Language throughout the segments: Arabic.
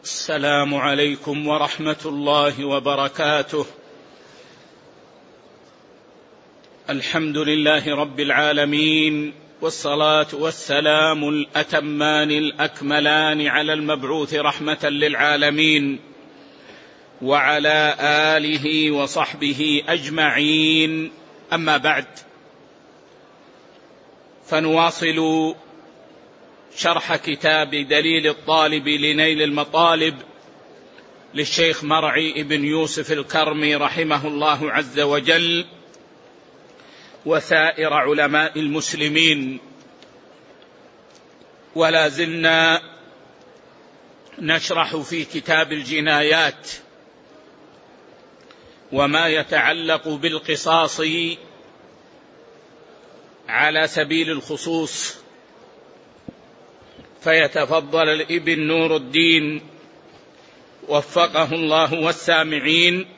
السلام عليكم ورحمة الله وبركاته. الحمد لله رب العالمين، والصلاة والسلام الأتمان الأكملان على المبعوث رحمة للعالمين وعلى آله وصحبه أجمعين. أما بعد، فنواصل شرح كتاب دليل الطالب لنيل المطالب للشيخ مرعي بن يوسف الكرمي رحمه الله عز وجل وسائر علماء المسلمين. ولا زلنا نشرح في كتاب الجنايات وما يتعلق بالقصاص على سبيل الخصوص، فيتفضل الابن نور الدين وفقه الله والسامعين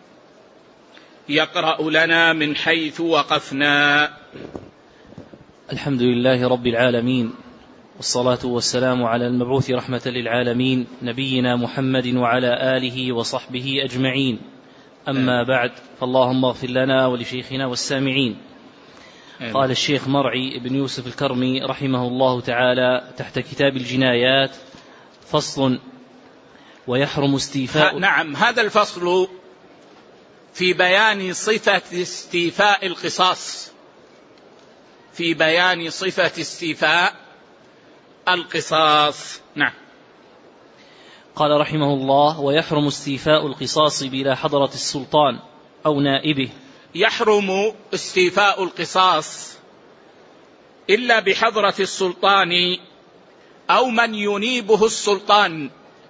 يقرأ لنا من حيث وقفنا. الحمد لله رب العالمين، والصلاة والسلام على المبعوث رحمة للعالمين نبينا محمد وعلى آله وصحبه أجمعين. أما بعد، فاللهم اغفر لنا ولشيخنا والسامعين. قال الشيخ مرعي بن يوسف الكرمي رحمه الله تعالى تحت كتاب الجنايات: فصل: ويحرم استيفاء. نعم، هذا الفصل في بيان صفة استيفاء القصاص، في بيان صفة استيفاء القصاص. نعم. قال رحمه الله: ويحرم استيفاء القصاص بلا حضرة السلطان أو نائبه. يحرم استيفاء القصاص إلا بحضرة السلطان أو من ينيبه السلطان،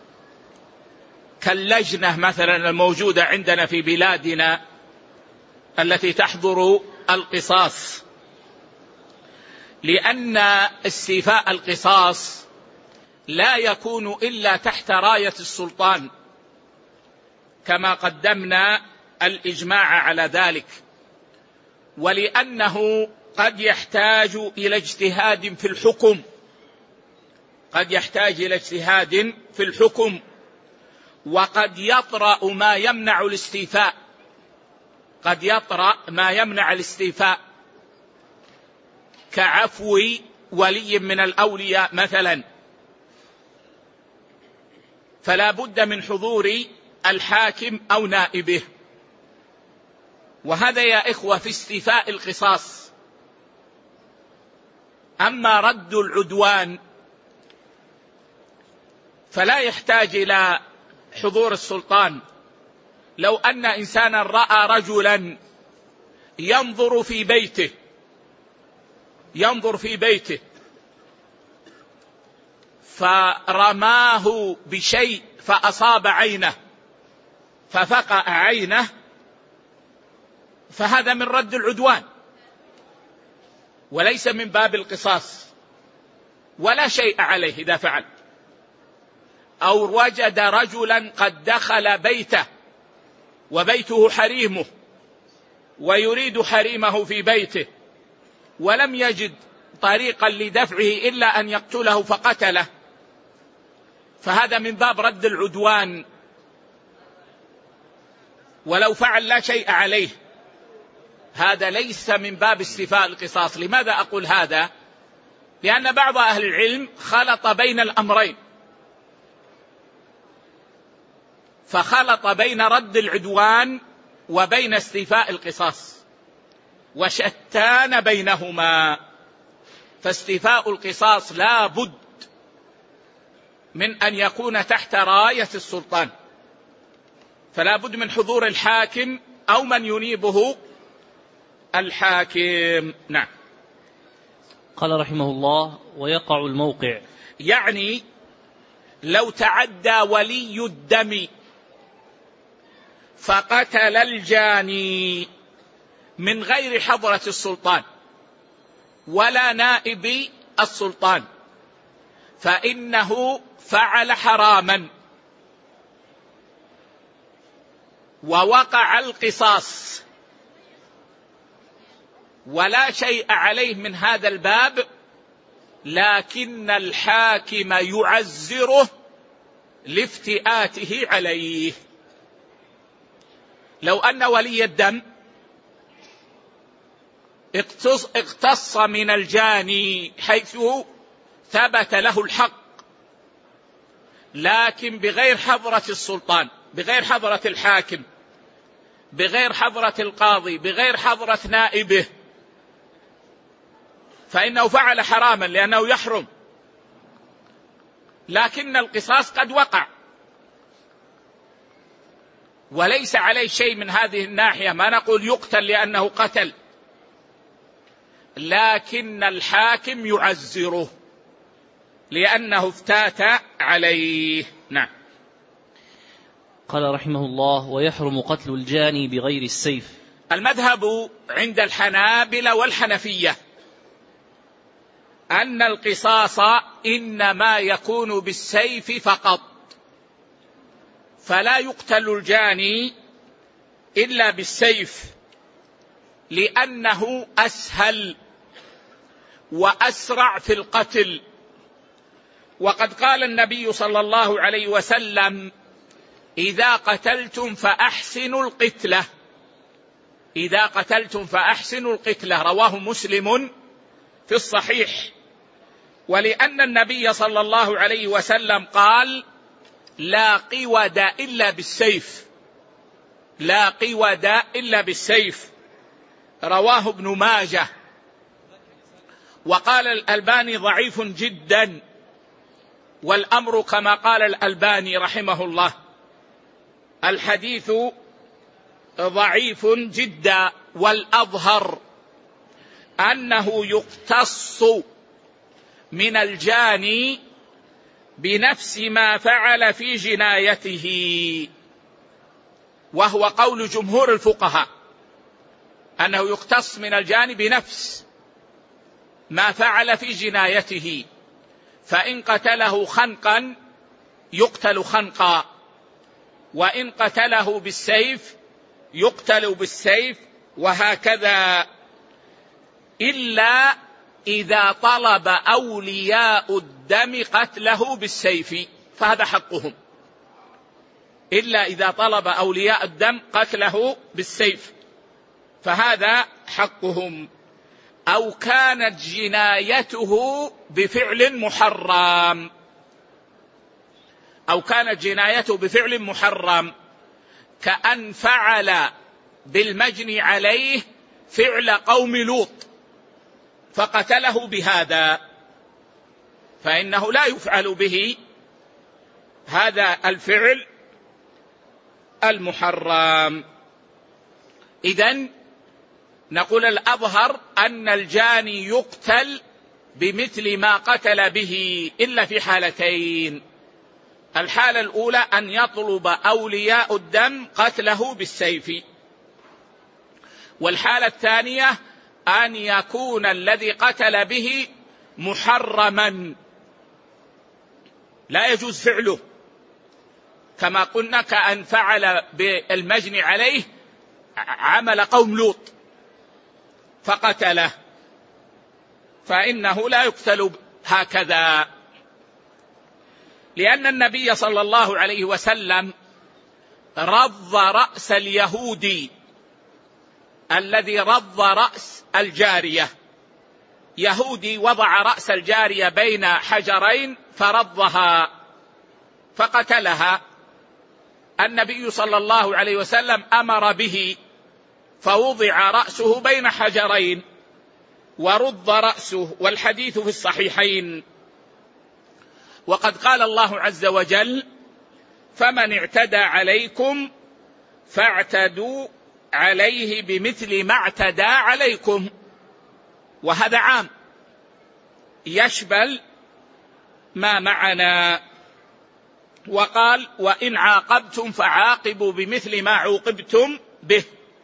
كاللجنة مثلا الموجودة عندنا في بلادنا التي تحضر القصاص، لأن استيفاء القصاص لا يكون إلا تحت راية السلطان، كما قدمنا الإجماع على ذلك، ولأنه قد يحتاج إلى اجتهاد في الحكم، قد يحتاج إلى اجتهاد في الحكم، وقد يطرأ ما يمنع الاستيفاء، قد يطرأ ما يمنع الاستيفاء كعفو ولي من الأولياء مثلا، فلا بد من حضور الحاكم أو نائبه. وهذا يا إخوة في استيفاء القصاص. أما رد العدوان فلا يحتاج إلى حضور السلطان. لو أن إنسانا رأى رجلا ينظر في بيته فرماه بشيء فأصاب عينه ففقأ عينه، فهذا من رد العدوان وليس من باب القصاص، ولا شيء عليه إذا فعل. أو وجد رجلا قد دخل بيته وبيته حريمه ويريد حريمه في بيته ولم يجد طريقا لدفعه إلا أن يقتله فقتله، فهذا من باب رد العدوان، ولو فعل لا شيء عليه. هذا ليس من باب استيفاء القصاص. لماذا أقول هذا؟ لأن بعض أهل العلم خلط بين الأمرين، فخلط بين رد العدوان وبين استيفاء القصاص، وشتان بينهما. فاستيفاء القصاص لا بد من أن يكون تحت راية السلطان، فلا بد من حضور الحاكم أو من ينيبه الحاكم. نعم. قال رحمه الله: ويقع الموقع. يعني لو تعدى ولي الدم فقتل الجاني من غير حضرة السلطان ولا نائب السلطان، فإنه فعل حراما ووقع القصاص ولا شيء عليه من هذا الباب، لكن الحاكم يعزره لافتئاته عليه. لو أن ولي الدم اقتص من الجاني حيث ثبت له الحق، لكن بغير حضرة السلطان، بغير حضرة الحاكم، بغير حضرة القاضي، بغير حضرة نائبه، فإنه فعل حراما لأنه يحرم، لكن القصاص قد وقع وليس عليه شيء من هذه الناحية. ما نقول يقتل لأنه قتل، لكن الحاكم يعزره لأنه افتات عليه. نعم. قال رحمه الله: ويحرم قتل الجاني بغير السيف. المذهب عند الحنابلة والحنفية أن القصاص إنما يكون بالسيف فقط، فلا يقتل الجاني إلا بالسيف، لأنه أسهل وأسرع في القتل. وقد قال النبي صلى الله عليه وسلم: إذا قتلتم فأحسنوا القتلة، إذا قتلتم فأحسنوا القتلة، رواه مسلم في الصحيح. ولأن النبي صلى الله عليه وسلم قال: لا قود إلا بالسيف، لا قود إلا بالسيف، رواه ابن ماجه. وقال الألباني: ضعيف جدا، والأمر كما قال الألباني رحمه الله، الحديث ضعيف جدا، والأظهر أنه يقتص من الجاني بنفس ما فعل في جنايته، وهو قول جمهور الفقهاء أنه يقتص من الجاني بنفس ما فعل في جنايته، فإن قتله خنقا يقتل خنقا، وإن قتله بالسيف يقتل بالسيف، وهكذا، إلا إذا طلب أولياء الدم قتله بالسيف، فهذا حقهم، إلا إذا طلب أولياء الدم قتله بالسيف، فهذا حقهم. أو كانت جنايته بفعل محرم، أو كانت جنايته بفعل محرم، كأن فعل بالمجني عليه فعل قوم لوط فقتله بهذا، فإنه لا يفعل به هذا الفعل المحرم. إذن نقول الأظهر أن الجاني يقتل بمثل ما قتل به، إلا في حالتين: الحالة الأولى أن يطلب أولياء الدم قتله بالسيف، والحالة الثانية أن يكون الذي قتل به محرما لا يجوز فعله، كما قلنا كأن فعل بالمجني عليه عمل قوم لوط فقتله، فإنه لا يقتل هكذا، لأن النبي صلى الله عليه وسلم رض رأس اليهودي الذي رض رأس الجارية، يهودي وضع رأس الجارية بين حجرين فرضها فقتلها، النبي صلى الله عليه وسلم أمر به فوضع رأسه بين حجرين ورد رأسه، والحديث في الصحيحين. وقد قال الله عز وجل: فمن اعتدى عليكم فاعتدوا عليه بمثل ما اعتدى عليكم، وهذا عام يشمل ما معنا. وقال: وإن عاقبتم فعاقبوا بمثل ما عوقبتم به،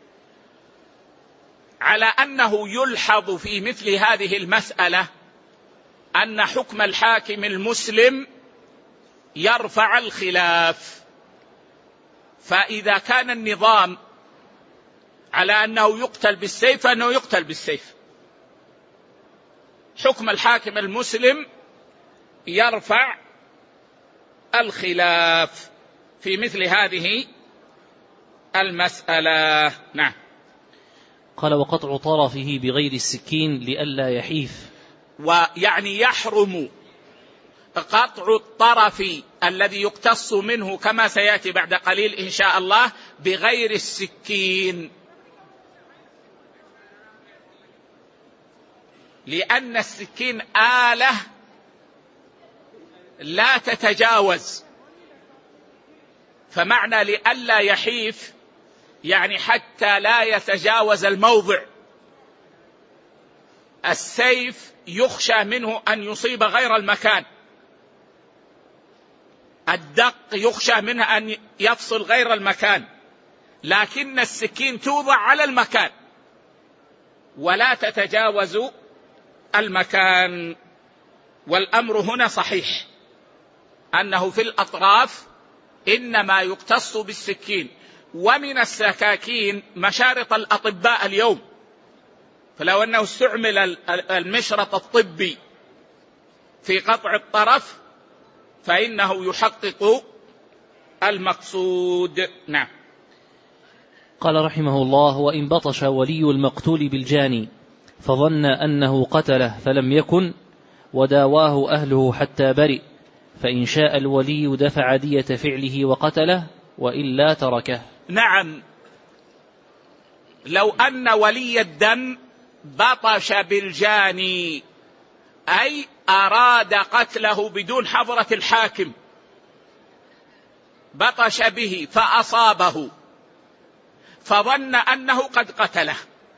على أنه يلحظ في مثل هذه المسألة أن حكم الحاكم المسلم يرفع الخلاف، فإذا كان النظام على أنه يقتل بالسيف فإنه يقتل بالسيف، حكم الحاكم المسلم يرفع الخلاف في مثل هذه المسألة. نعم. قال وقطع طرفه بغير السكين لئلا يحيف، ويعني يحرم قطع الطرف الذي يقتص منه كما سيأتي بعد قليل إن شاء الله بغير السكين، لأن السكين آلة لا تتجاوز، فمعنى لئلا يحيف يعني حتى لا يتجاوز الموضع. السيف يخشى منه أن يصيب غير المكان، الدق يخشى منه أن يفصل غير المكان، لكن السكين توضع على المكان ولا تتجاوز المكان. والأمر هنا صحيح أنه في الأطراف إنما يقتص بالسكين، ومن السكاكين مشارط الأطباء اليوم، فلو أنه استعمل المشرط الطبي في قطع الطرف فإنه يحقق المقصود. نعم. قال رحمه الله وإن بطش ولي المقتول بالجاني فظن أنه قتله فلم يكن وداواه أهله حتى برئ، فإن شاء الولي دفع دية فعله وقتله وإلا تركه. نعم، لو أن ولي الدم بطش بالجاني أي أراد قتله بدون حضرة الحاكم، بطش به فأصابه فظن أنه قد قتله،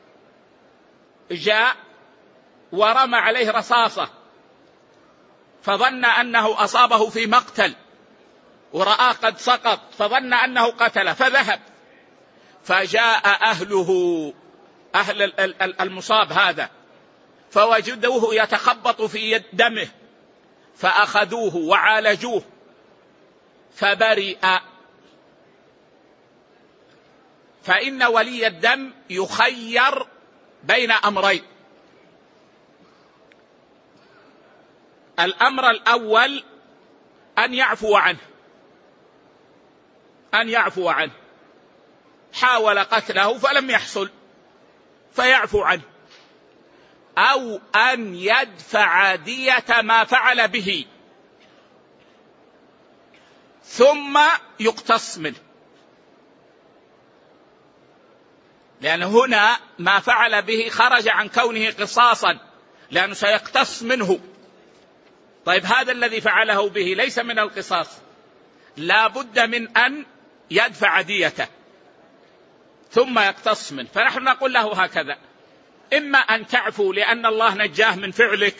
جاء ورمى عليه رصاصة فظن أنه أصابه في مقتل ورآه قد سقط فظن أنه قتله فذهب، فجاء أهله أهل المصاب هذا فوجدوه يتخبط في دمه فأخذوه وعالجوه فبرئ. فإن ولي الدم يخير بين أمرين: الأمر الأول أن يعفو عنه، حاول قتله فلم يحصل فيعفو عنه، أو أن يدفع دية ما فعل به ثم يقتص منه، لأن هنا ما فعل به خرج عن كونه قصاصا لأنه سيقتص منه. طيب هذا الذي فعله به ليس من القصاص، لا بد من أن يدفع ديته ثم يقتص منه. فنحن نقول له هكذا: إما أن تعفو لأن الله نجاه من فعلك،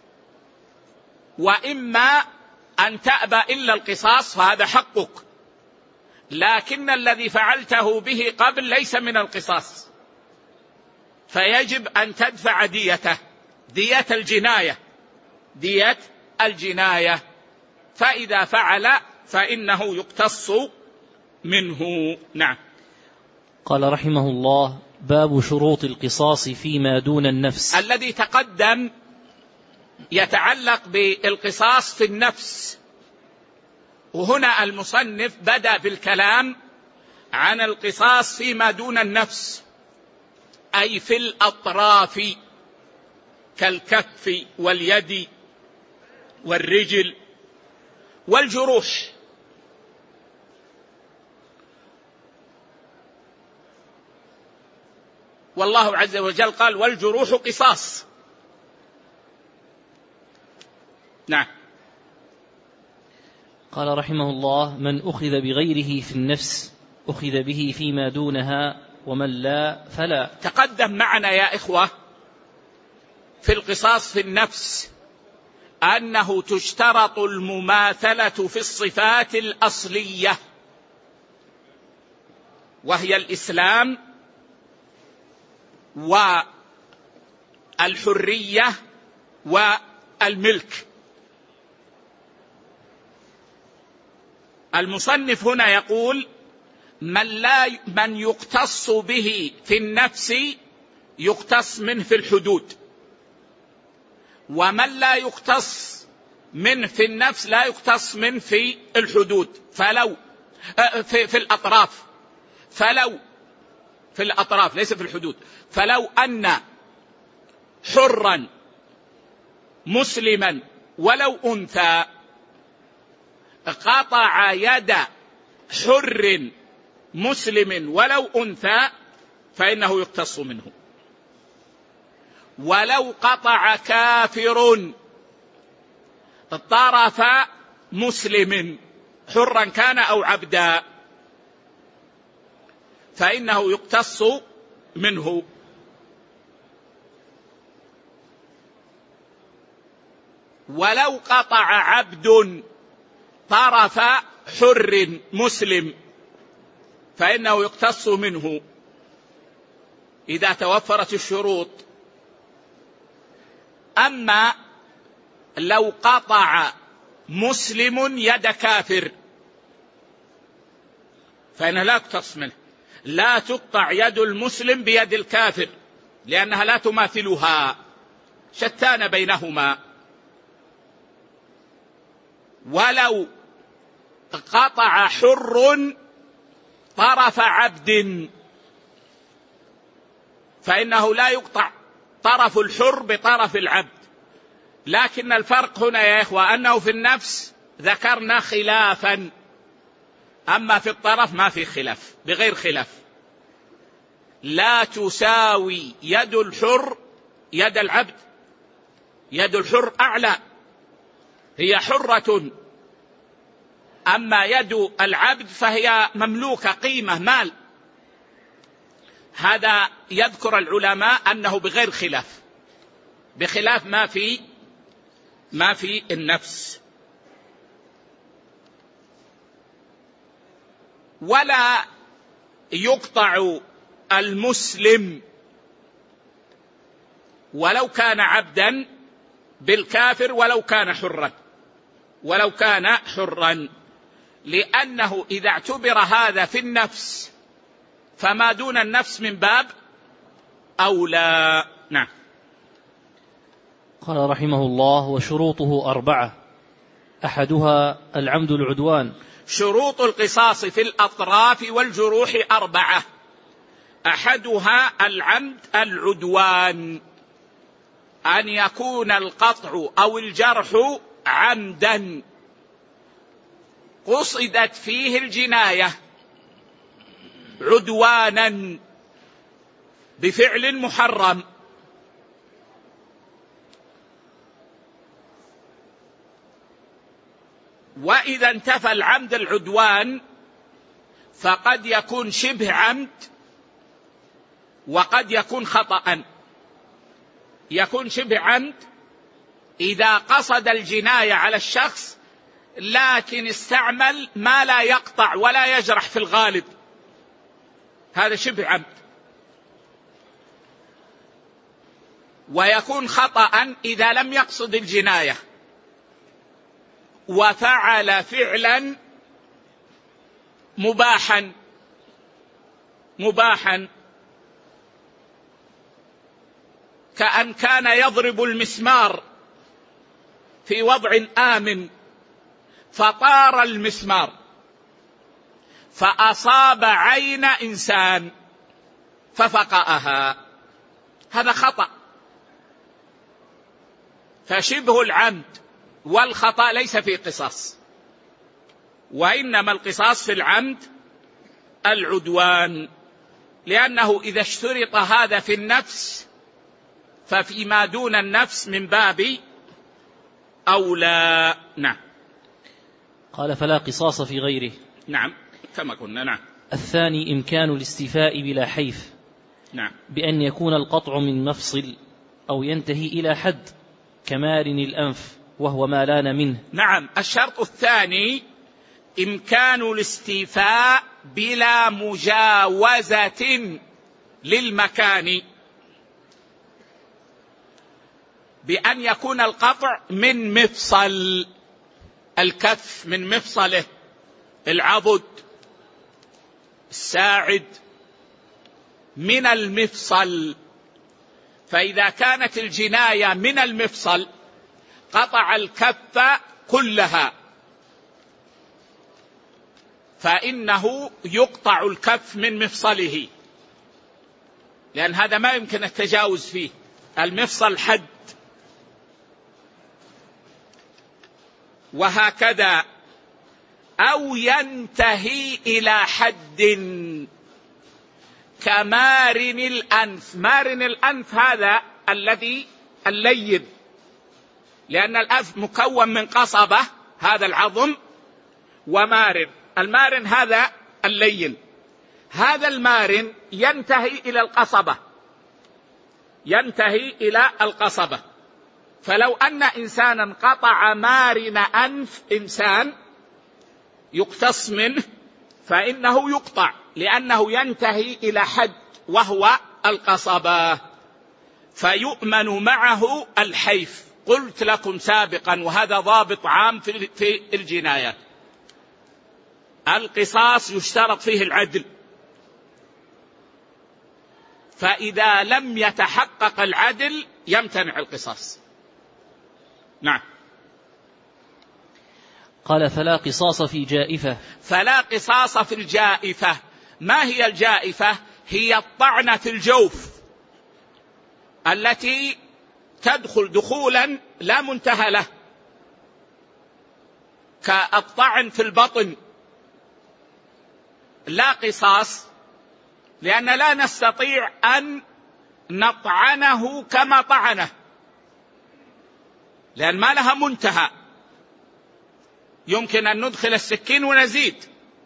وإما أن تأبى إلا القصاص فهذا حقك، لكن الذي فعلته به قبل ليس من القصاص، فيجب أن تدفع ديته، دية الجناية، فإذا فعل فإنه يقتص منه. نعم. قال رحمه الله باب شروط القصاص فيما دون النفس. الذي تقدم يتعلق بالقصاص في النفس، وهنا المصنف بدأ بالكلام عن القصاص فيما دون النفس، أي في الأطراف كالكف واليد والرجل والجروح. والله عز وجل قال والجروح قصاص. نعم. قال رحمه الله من أخذ بغيره في النفس أخذ به فيما دونها ومن لا فلا. تقدم معنا يا إخوة في القصاص في النفس أنه تشترط المماثلة في الصفات الأصلية، وهي الإسلام والحرية والملك. المصنف هنا يقول من يقتص به في النفس يقتص منه في الحدود، ومن لا يقتص منه في النفس لا يقتص منه في الحدود، فلو في الأطراف، فلو في الأطراف ليس في الحدود، فلو أن حرا مسلما ولو أنثى قطع يد حر مسلم ولو أنثى فإنه يقتص منه. ولو قطع كافر طرف مسلم حرا كان أو عبدا فإنه يقتص منه. ولو قطع عبد طرف حر مسلم فإنه يقتص منه إذا توفرت الشروط. أما لو قطع مسلم يد كافر فإنه لا يقتص منه. لا تقطع يد المسلم بيد الكافر لأنها لا تماثلها، شتان بينهما. ولو قطع حر طرف عبد فإنه لا يقطع طرف الحر بطرف العبد. لكن الفرق هنا يا إخوة أنه في النفس ذكرنا خلافا، أما في الطرف ما في خلاف، بغير خلاف. لا تساوي يد الحر يد العبد، يد الحر أعلى، هي حرة، أما يد العبد فهي مملوكة، قيمة، مال. هذا يذكر العلماء أنه بغير خلاف، بخلاف ما في النفس. ولا يقطع المسلم ولو كان عبدا بالكافر ولو كان حرا، لأنه إذا اعتبر هذا في النفس فما دون النفس من باب أولى. نعم. قال رحمه الله: وشروطه 4، أحدها العمد العدوان. شروط القصاص في الأطراف والجروح 4، أحدها العمد العدوان، أن يكون القطع أو الجرح عمدا قصدت فيه الجناية عدوانا بفعل محرم. وإذا انتفى العمد العدوان فقد يكون شبه عمد وقد يكون خطأ. يكون شبه عمد إذا قصد الجناية على الشخص لكن استعمل ما لا يقطع ولا يجرح في الغالب، هذا شبه عمد. ويكون خطأ إذا لم يقصد الجناية وفعل فعلا مباحا كأن كان يضرب المسمار في وضع آمن فطار المسمار فأصاب عين إنسان ففقأها، هذا خطأ. فشبه العمد والخطأ ليس في قصاص، وإنما القصاص في العمد العدوان، لأنه إذا اشترط هذا في النفس ففيما دون النفس من باب أولى. نعم. قال: فلا قصاص في غيره. نعم كما قلنا. نعم. الثاني إمكان الاستيفاء بلا حيف. نعم. بأن يكون القطع من مفصل أو ينتهي إلى حد كمارن الأنف وهو ما لان منه. نعم. الشرط الثاني إمكان الاستيفاء بلا مجاوزة للمكان، بأن يكون القطع من مفصل الكف، من مفصله، العضد، الساعد، من المفصل. فإذا كانت الجناية من المفصل قطع الكف كلها فإنه يقطع الكف من مفصله، لأن هذا ما يمكن التجاوز فيه، المفصل حد. وهكذا أو ينتهي إلى حد كمارن الأنف. مارن الأنف هذا الذي اللين، لأن الأنف مكون من قصبة، هذا العظم، ومارن. المارن هذا اللين، هذا المارن ينتهي إلى القصبة، ينتهي إلى القصبة. فلو أن إنسانا قطع مارن أنف إنسان يقتص منه فإنه يقطع، لأنه ينتهي إلى حد وهو القصبة، فيؤمن معه الحيف. قلت لكم سابقا، وهذا ضابط عام في الجنايات، القصاص يشترط فيه العدل، فإذا لم يتحقق العدل يمتنع القصاص. نعم. قال فلا قصاص في جائفة. فلا قصاص في الجائفة. ما هي الجائفة؟ هي الطعنة في الجوف التي تدخل دخولا لا منتهى له، كالطعن في البطن. لا قصاص، لأن لا نستطيع أن نطعنه كما طعنه، لأن ما لها منتهى، يمكن أن ندخل السكين ونزيد.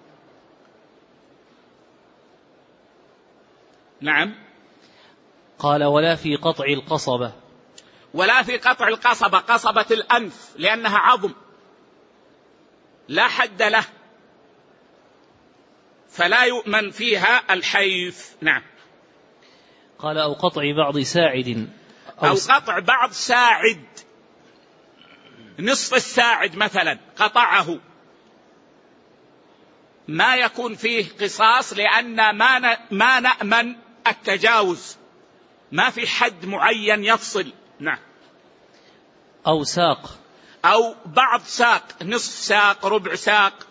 نعم. قال ولا في قطع القصبة. ولا في قطع القصبة، قصبة الأنف، لأنها عظم لا حد له، فلا يؤمن فيها الحيف. نعم. قال أو قطع بعض ساعد. أو قطع بعض ساعد، نصف الساعد مثلا قطعه، ما يكون فيه قصاص، لأن ما نأمن التجاوز، ما في حد معين يفصل. نعم. أو ساق. أو بعض ساق، نصف ساق، ربع ساق،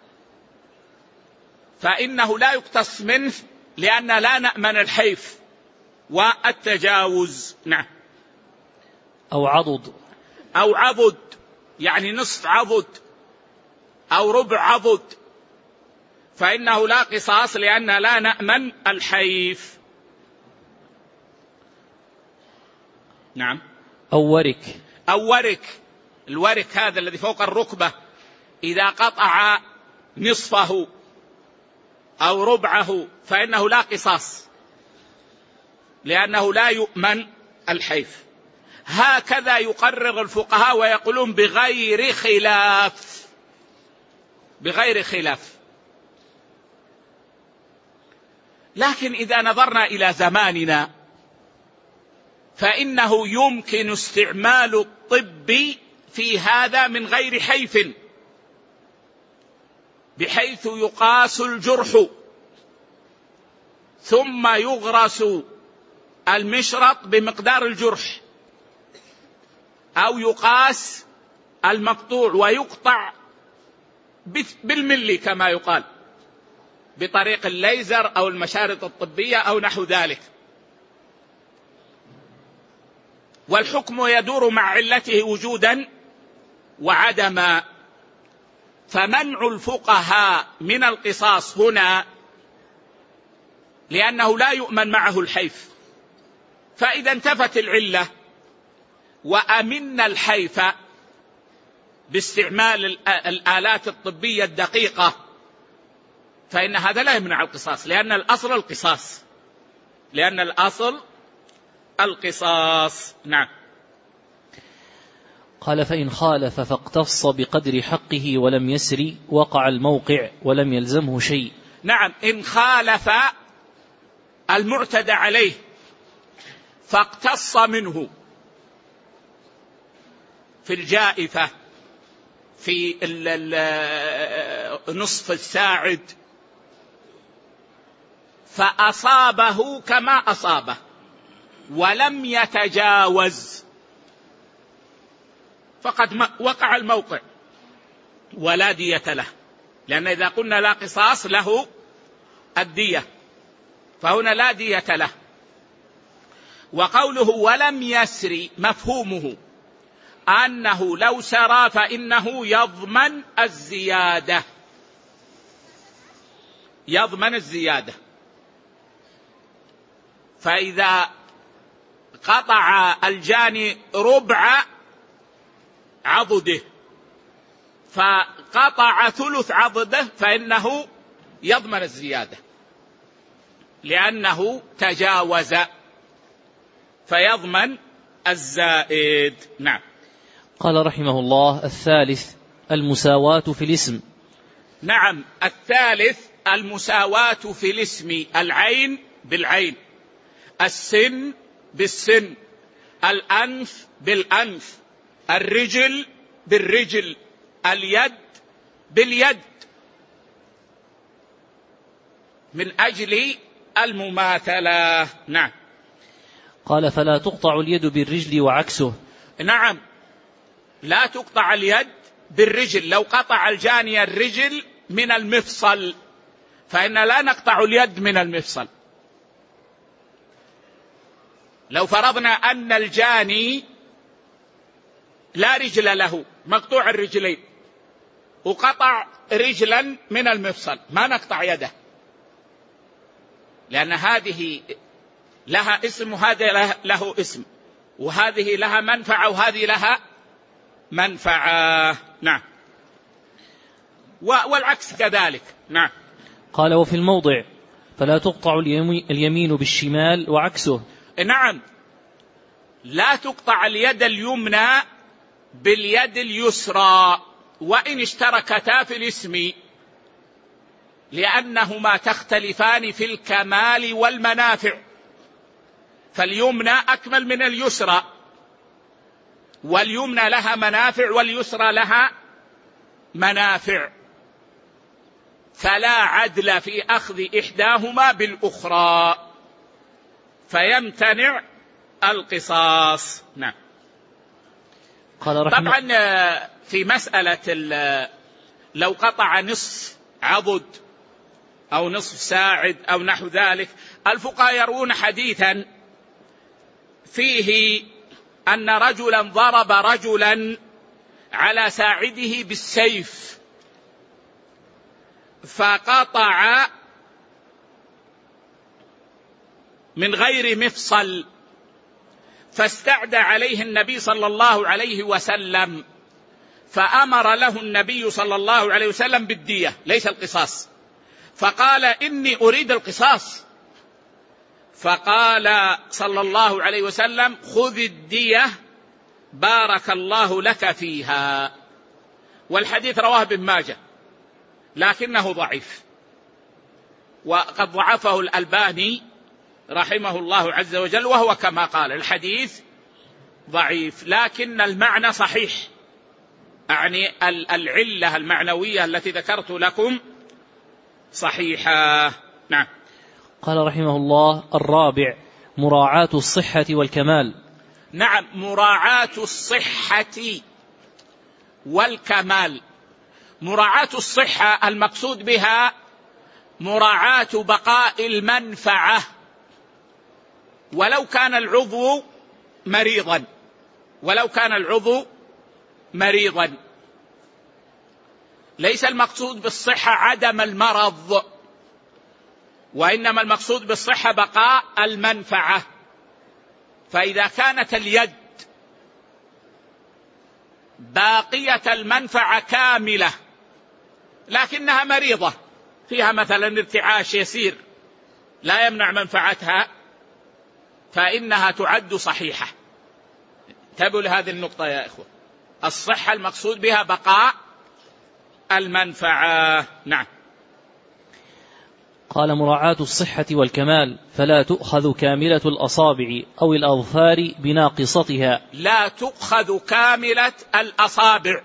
فإنه لا يقتص منه، لأن لا نأمن الحيف والتجاوز. نعم. أو عضد. أو عضد، يعني نصف عضد أو ربع عضد، فإنه لا قصاص، لأن لا نأمن الحيف. نعم. أو ورك. أو ورك، الورك هذا الذي فوق الركبة، إذا قطع نصفه أو ربعه فإنه لا قصاص، لأنه لا يؤمن الحيف. هكذا يقرر الفقهاء ويقولون بغير خلاف، بغير خلاف. لكن إذا نظرنا إلى زماننا فإنه يمكن استعمال الطب في هذا من غير حيف، بحيث يقاس الجرح ثم يغرس المشرط بمقدار الجرح، أو يقاس المقطوع ويقطع بالملي كما يقال، بطريق الليزر أو المشارط الطبية أو نحو ذلك، والحكم يدور مع علته وجودا وعدما. فمنع الفقهاء من القصاص هنا لأنه لا يؤمن معه الحيف، فإذا انتفت العلة وأمن الحيف باستعمال الآلات الطبية الدقيقة، فإن هذا لا يمنع القصاص، لأن الأصل القصاص، لأن الأصل القصاص. نعم. قال فإن خالف فاقتص بقدر حقه ولم يسري وقع الموقع ولم يلزمه شيء. نعم. إن خالف المعتدى عليه فاقتص منه في الجائفة، في نصف الساعد، فأصابه كما أصابه ولم يتجاوز، فقد وقع الموقع ولا دية له، لأن إذا قلنا لا قصاص له الدية، فهنا لا دية له. وقوله ولم يسر مفهومه أنه لو سرى فإنه يضمن الزيادة، يضمن الزيادة. فإذا قطع الجاني ربع عضده فقطع ثلث عضده فإنه يضمن الزيادة، لأنه تجاوز، فيضمن الزائد. نعم. قال رحمه الله: الثالث المساواة في الاسم. نعم، الثالث المساواة في الاسم، العين بالعين، السن بالسن، الأنف بالأنف، الرجل بالرجل، اليد باليد، من أجل المماثلة. نعم. قال: فلا تقطع اليد بالرجل وعكسه. نعم، لا تقطع اليد بالرجل. لو قطع الجاني الرجل من المفصل فإن لا نقطع اليد من المفصل. لو فرضنا أن الجاني لا رجل له، مقطوع الرجلين، وقطع رجلا من المفصل، ما نقطع يده، لأن هذه لها اسم وهذا له اسم، وهذه لها منفعة وهذه لها منفعة. نعم. والعكس كذلك. نعم. قال: وفي الموضع: فلا تقطع اليمين بالشمال وعكسه. نعم، لا تقطع اليد اليمنى باليد اليسرى وإن اشتركتا في الاسم، لأنهما تختلفان في الكمال والمنافع، فاليمنى أكمل من اليسرى، واليمنى لها منافع واليسرى لها منافع، فلا عدل في أخذ إحداهما بالأخرى، فيمتنع القصاص. نعم. طبعا في مسألة لو قطع نصف عضد أو نصف ساعد أو نحو ذلك، الفقهاء يروون حديثا فيه أن رجلا ضرب رجلا على ساعده بالسيف فقطع من غير مفصل، فاستعدى عليه النبي صلى الله عليه وسلم، فأمر له النبي صلى الله عليه وسلم بالدية ليس القصاص، فقال: إني أريد القصاص، فقال صلى الله عليه وسلم: خذ الدية بارك الله لك فيها. والحديث رواه ابن ماجه لكنه ضعيف، وقد ضعفه الألباني رحمه الله عز وجل، وهو كما قال الحديث ضعيف، لكن المعنى صحيح، يعني العلة المعنوية التي ذكرت لكم صحيحة. نعم. قال رحمه الله: الرابع مراعاة الصحة والكمال. نعم، مراعاة الصحة والكمال. مراعاة الصحة المقصود بها مراعاة بقاء المنفعة، ولو كان العضو مريضا، ولو كان العضو مريضا. ليس المقصود بالصحة عدم المرض، وإنما المقصود بالصحة بقاء المنفعة. فإذا كانت اليد باقية المنفعة كاملة لكنها مريضة، فيها مثلا ارتعاش يسير لا يمنع منفعتها، فإنها تعد صحيحة. انتبهوا لهذه النقطة يا إخوة، الصحة المقصود بها بقاء المنفعة. نعم. قال: مراعاة الصحة والكمال، فلا تؤخذ كاملة الأصابع أو الأظفار بناقصتها. لا تؤخذ كاملة الأصابع.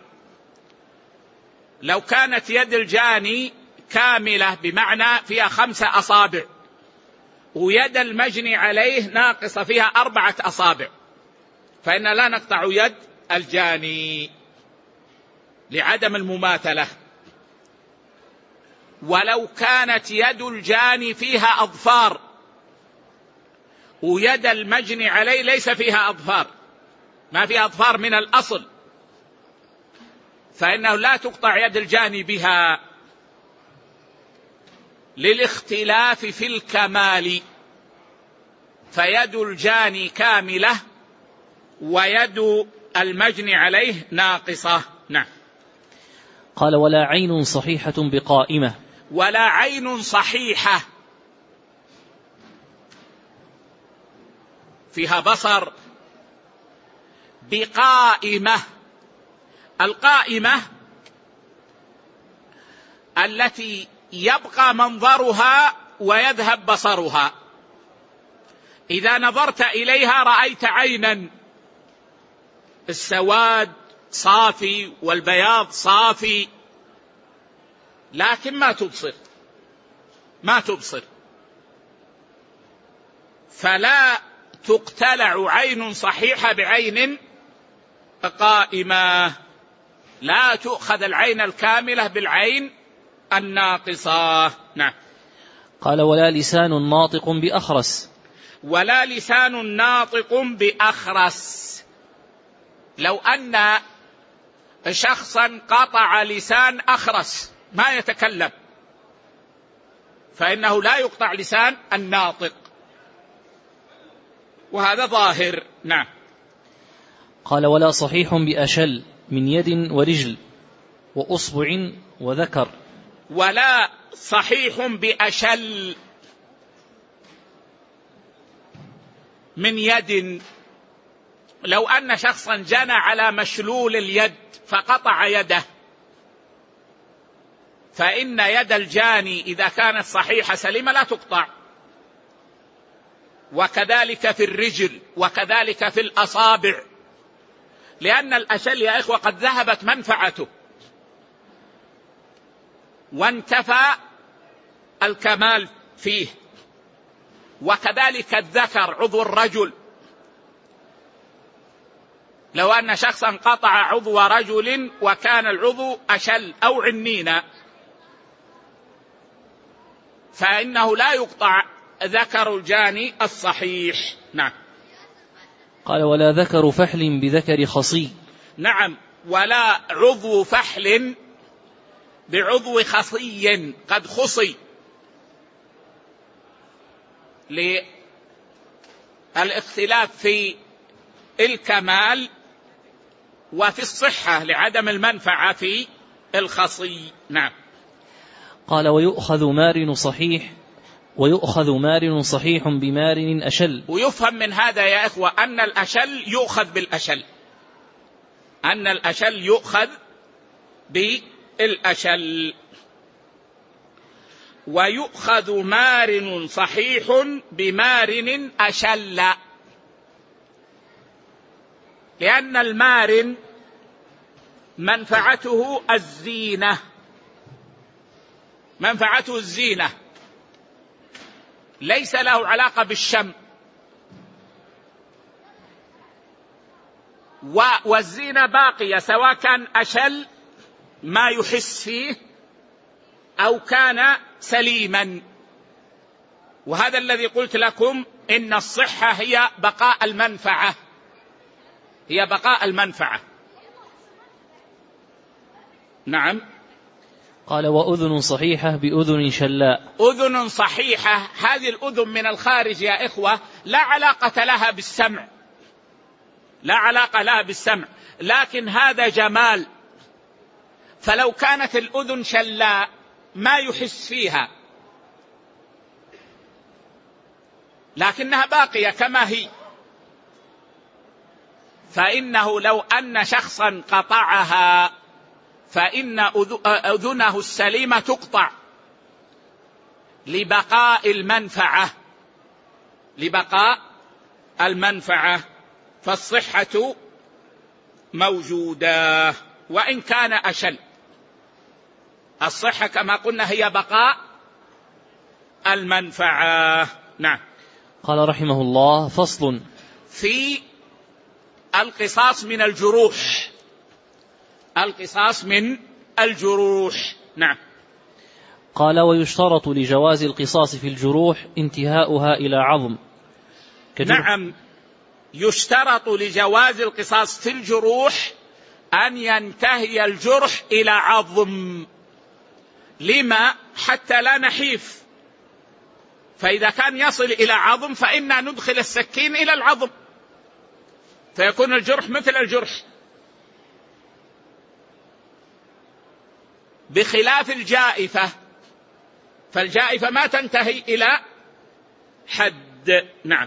لو كانت يد الجاني كاملة بمعنى فيها 5 أصابع، ويد المجني عليه ناقصة فيها 4 أصابع، فإن لا نقطع يد الجاني لعدم المماثلة. ولو كانت يد الجاني فيها أظفار ويد المجني عليه ليس فيها أظفار، ما فيها أظفار من الأصل، فإنه لا تقطع يد الجاني بها للاختلاف في الكمال، فيد الجاني كاملة ويد المجني عليه ناقصة. نعم. قال ولا عين صحيحة بقائمة. ولا عين صحيحة فيها بصر بقائمة. القائمة التي يبقى منظرها ويذهب بصرها، إذا نظرت إليها رأيت عينا السواد صافي والبياض صافي، لكن ما تبصر، فلا تقتلع عين صحيحة بعين قائمة، لا تؤخذ العين الكاملة بالعين الناقصة. نعم. قال ولا لسان ناطق بأخرس. ولا لسان ناطق بأخرس. لو أن شخصا قطع لسان أخرس ما يتكلم فإنه لا يقطع لسان الناطق، وهذا ظاهر. نعم. قال ولا صحيح بأشل من يد ورجل وأصبع وذكر. ولا صحيح بأشل من يد. لو أن شخصا جنى على مشلول اليد فقطع يده فإن يد الجاني إذا كانت صحيحة سليمة لا تقطع، وكذلك في الرجل وكذلك في الأصابع، لأن الأشل يا إخوة قد ذهبت منفعته وانتفى الكمال فيه. وكذلك الذكر عضو الرجل، لو أن شخصا قطع عضو رجل وكان العضو أشل أو عنينا فإنه لا يقطع ذكر الجاني الصحيح. نعم. قال ولا ذكر فحل بذكر خصي. نعم. ولا عضو فحل بعضو خصي قد خصي، للاختلاف في الكمال وفي الصحة لعدم المنفعة في الخصي. نعم. قال ويؤخذ مارن صحيح بمارن أشل. ويفهم من هذا يا إخوة أن الأشل يؤخذ بالأشل، أن الأشل يؤخذ بالأشل. ويؤخذ مارن صحيح بمارن أشل، لأن المارن منفعته الزينة، منفعته الزينة، ليس له علاقة بالشم، والزينة باقية سواء كان أشل ما يحس فيه أو كان سليما. وهذا الذي قلت لكم إن الصحة هي بقاء المنفعة، هي بقاء المنفعة. نعم. قال وأذن صحيحة بأذن شلاء. أذن صحيحة، هذه الأذن من الخارج يا إخوة لا علاقة لها بالسمع، لا علاقة لها بالسمع، لكن هذا جمال. فلو كانت الأذن شلاء ما يحس فيها لكنها باقية كما هي، فإنه لو أن شخصا قطعها فإن أذنه السليمة تقطع لبقاء المنفعة، لبقاء المنفعة، فالصحة موجودة وإن كان أشل. الصحة كما قلنا هي بقاء المنفعة. نعم. قال رحمه الله فصل في القصاص من الجروح، القصاص من الجروح. نعم. قال ويشترط لجواز القصاص في الجروح انتهاؤها إلى عظم. نعم، يشترط لجواز القصاص في الجروح أن ينتهي الجرح إلى عظم. لما؟ حتى لا نحيف، فإذا كان يصل إلى عظم فإنا ندخل السكين إلى العظم فيكون الجرح مثل الجرح، بخلاف الجائفة، فالجائفة ما تنتهي إلى حد. نعم.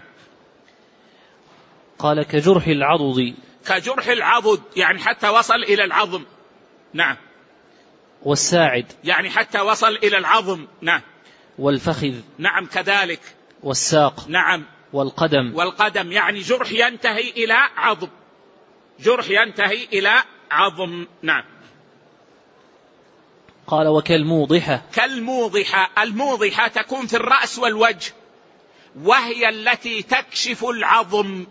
قال كجرح العضد، كجرح العضد يعني حتى وصل إلى العظم. نعم. والساعد يعني حتى وصل إلى العظم. نعم. والفخذ. نعم كذلك. والساق. نعم. والقدم. والقدم يعني جرح ينتهي إلى عظم، جرح ينتهي إلى عظم. نعم. قال وكالموضحة. كالموضحة، الموضحة تكون في الرأس والوجه، وهي التي تكشف العظم،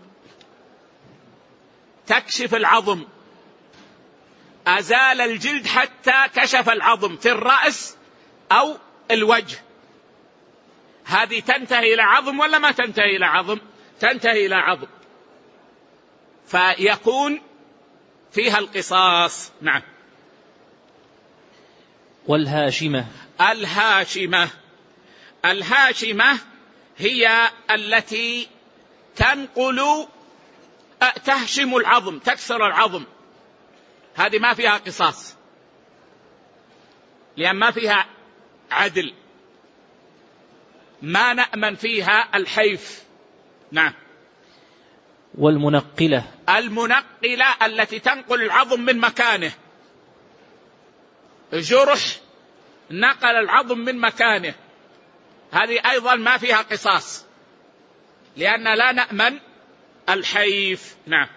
تكشف العظم، أزال الجلد حتى كشف العظم في الرأس أو الوجه، هذه تنتهي إلى عظم ولا ما تنتهي إلى عظم؟ تنتهي إلى عظم، فيكون فيها القصاص. نعم. والهاشمة. الهاشمة، الهاشمة هي التي تنقل، تهشم العظم، تكسر العظم، هذه ما فيها قصاص لأن ما فيها عدل، ما نأمن فيها الحيف. نعم. والمنقلة. المنقلة التي تنقل العظم من مكانه، جرح نقل العظم من مكانه، هذه أيضا ما فيها قصاص لأن لا نأمن الحيف. نعم.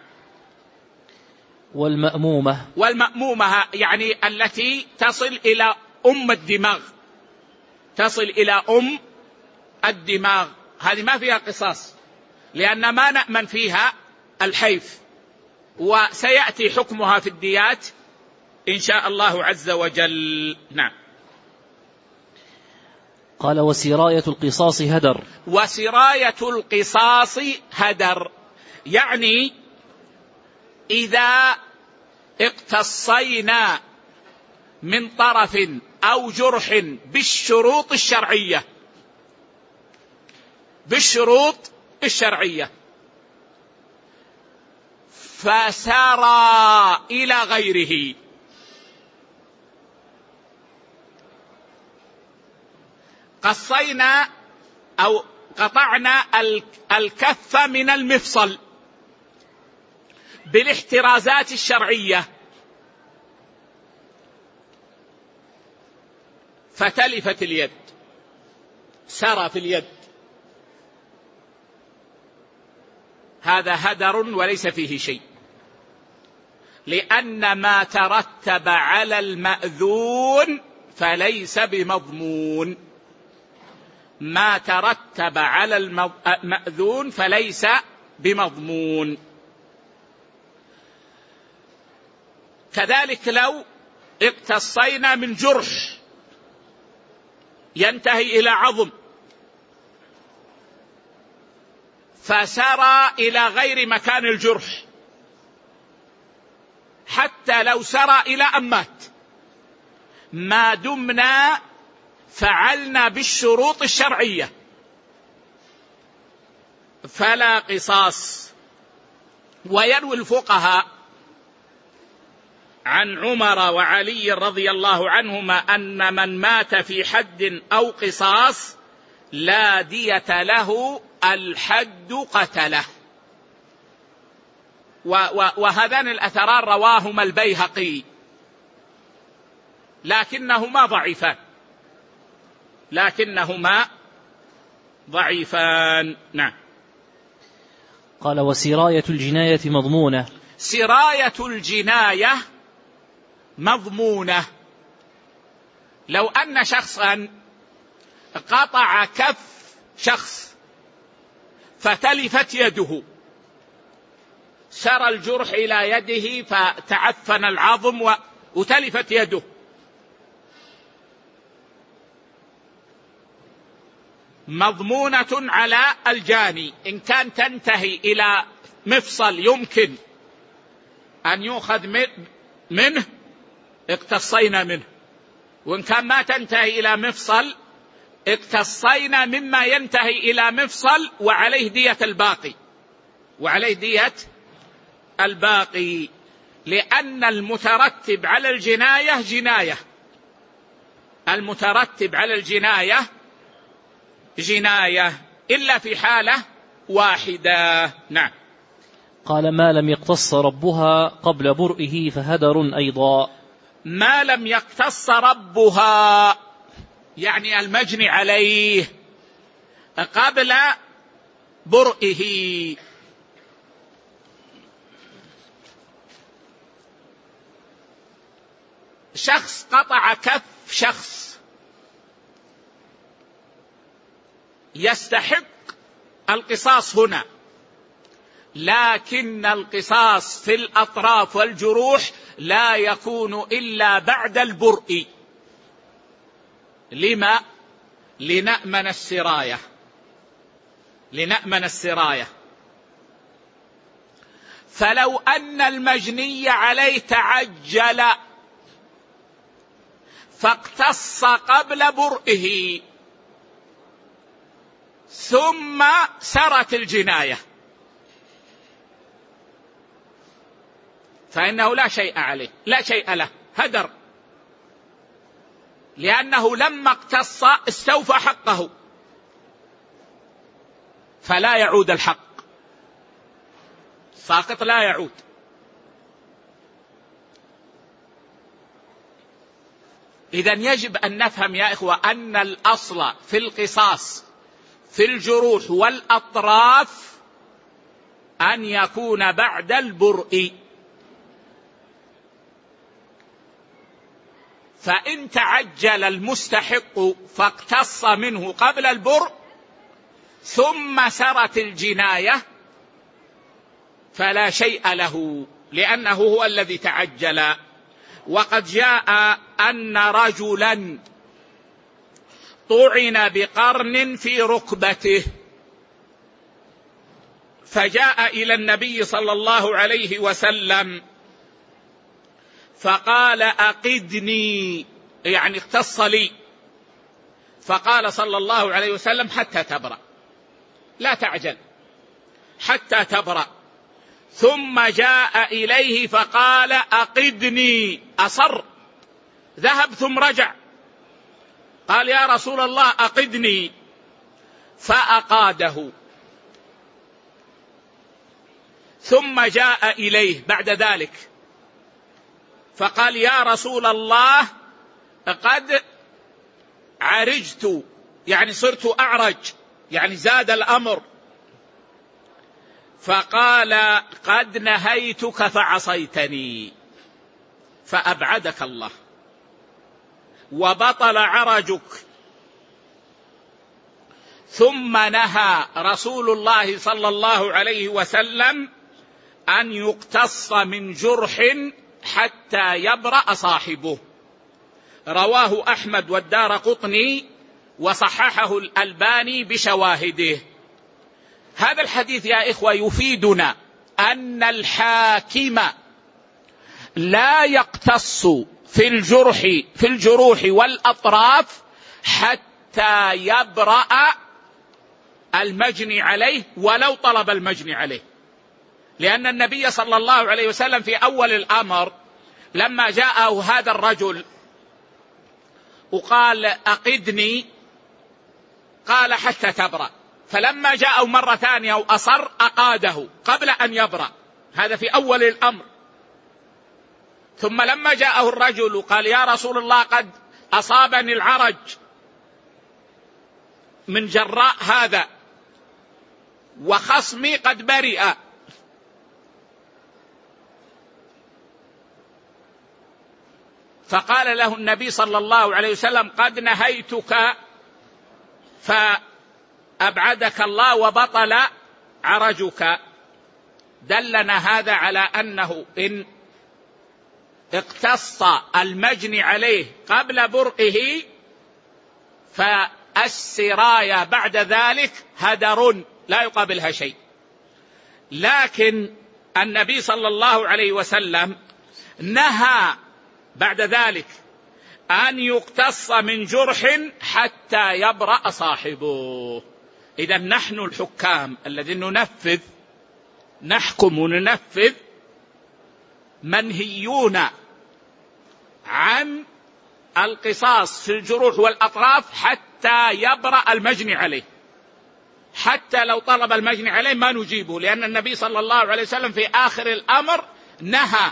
والمأمومة. والمأمومة يعني التي تصل إلى الدماغ، تصل إلى الدماغ، هذه ما فيها قصاص لأن ما نأمن فيها الحيف، وسيأتي حكمها في الديات إن شاء الله عز وجل. نعم. قال وسراية القصاص هدر. وسراية القصاص هدر يعني إذا اقتصينا من طرف أو جرح بالشروط الشرعية، بالشروط الشرعية، فسار إلى غيره، قصينا أو قطعنا الكف من المفصل بالاحترازات الشرعية، فتلفت اليد، سرى في اليد، هذا هدر وليس فيه شيء، لأن ما ترتب على المأذون فليس بمضمون، ما ترتب على المأذون فليس بمضمون. كذلك لو اقتصينا من جرح ينتهي إلى عظم فسرى إلى غير مكان الجرح، حتى لو سرى إلى أمات، ما دمنا فعلنا بالشروط الشرعية فلا قصاص. ويروي الفقهاء عن عمر وعلي رضي الله عنهما أن من مات في حد أو قصاص لا دية له، الحد قتله. وهذان الأثران رواهما البيهقي لكنهما ضعيفان. نعم. قال وسراية الجناية مضمونة. سراية الجناية مضمونة، لو أن شخصا قطع كف شخص فتلفت يده سرى الجرح إلى يده فتعفن العظم وتلفت يده. مضمونة على الجاني، إن كان تنتهي إلى مفصل يمكن أن يؤخذ منه اقتصينا منه، وإن كان ما تنتهي إلى مفصل اقتصينا مما ينتهي إلى مفصل وعليه دية الباقي، وعليه دية الباقي، لأن المترتب على الجناية جناية، المترتب على الجناية جناية إلا في حالة واحدة. نعم. قال: ما لم يقتص ربها قبل برئه فهدر أيضا. ما لم يقتص ربها يعني المجني عليه قبل برئه. شخص قطع كف شخص يستحق القصاص هنا، لكن القصاص في الأطراف والجروح لا يكون إلا بعد البرء. لما؟ لنأمن السراية، لنأمن السراية. فلو أن المجني عليه تعجل فاقتص قبل برئه ثم سرت الجناية فإنه لا شيء عليه، لا شيء له، هدر، لأنه لما اقتص استوفى حقه فلا يعود الحق، ساقط لا يعود. إذن يجب أن نفهم يا إخوة أن الأصل في القصاص في الجروح والأطراف أن يكون بعد البرء، فإن تعجل المستحق فاقتص منه قبل البرء ثم سرت الجناية فلا شيء له، لأنه هو الذي تعجل. وقد جاء أن رجلا طعن بقرن في ركبته فجاء إلى النبي صلى الله عليه وسلم فقال: أقدني، يعني اقتص لي. فقال صلى الله عليه وسلم: حتى تبرأ، لا تعجل حتى تبرأ. ثم جاء إليه فقال: أقدني، أصر، ذهب ثم رجع، قال: يا رسول الله أقدني، فأقاده. ثم جاء إليه بعد ذلك فقال: يا رسول الله قد عرجت، يعني صرت أعرج، يعني زاد الأمر. فقال: قد نهيتك فعصيتني فأبعدك الله وبطل عرجك. ثم نهى رسول الله صلى الله عليه وسلم أن يقتص من جرح حتى يبرأ صاحبه. رواه أحمد والدارقطني وصححه الألباني بشواهده. هذا الحديث يا إخوة يفيدنا أن الحاكم لا يقتص في الجروح والأطراف حتى يبرأ المجني عليه ولو طلب المجني عليه، لأن النبي صلى الله عليه وسلم في أول الأمر لما جاءه هذا الرجل وقال: أقدني، قال: حتى تبرأ. فلما جاءه مرة ثانية وأصر أقاده قبل أن يبرأ، هذا في أول الأمر. ثم لما جاءه الرجل قال: يا رسول الله قد أصابني العرج من جراء هذا وخصمي قد برئ، فقال له النبي صلى الله عليه وسلم: قد نهيتك فأبعدك الله وبطل عرجك. دلنا هذا على أنه إن اقتص المجني عليه قبل برئه فالسراية بعد ذلك هدر لا يقابلها شيء. لكن النبي صلى الله عليه وسلم نهى بعد ذلك أن يقتص من جرح حتى يبرأ صاحبه. إذا نحن الحكام الذين نحكم وننفذ منهيون عن القصاص في الجروح والأطراف حتى يبرأ المجني عليه. حتى لو طلب المجني عليه ما نجيبه، لأن النبي صلى الله عليه وسلم في آخر الأمر نهى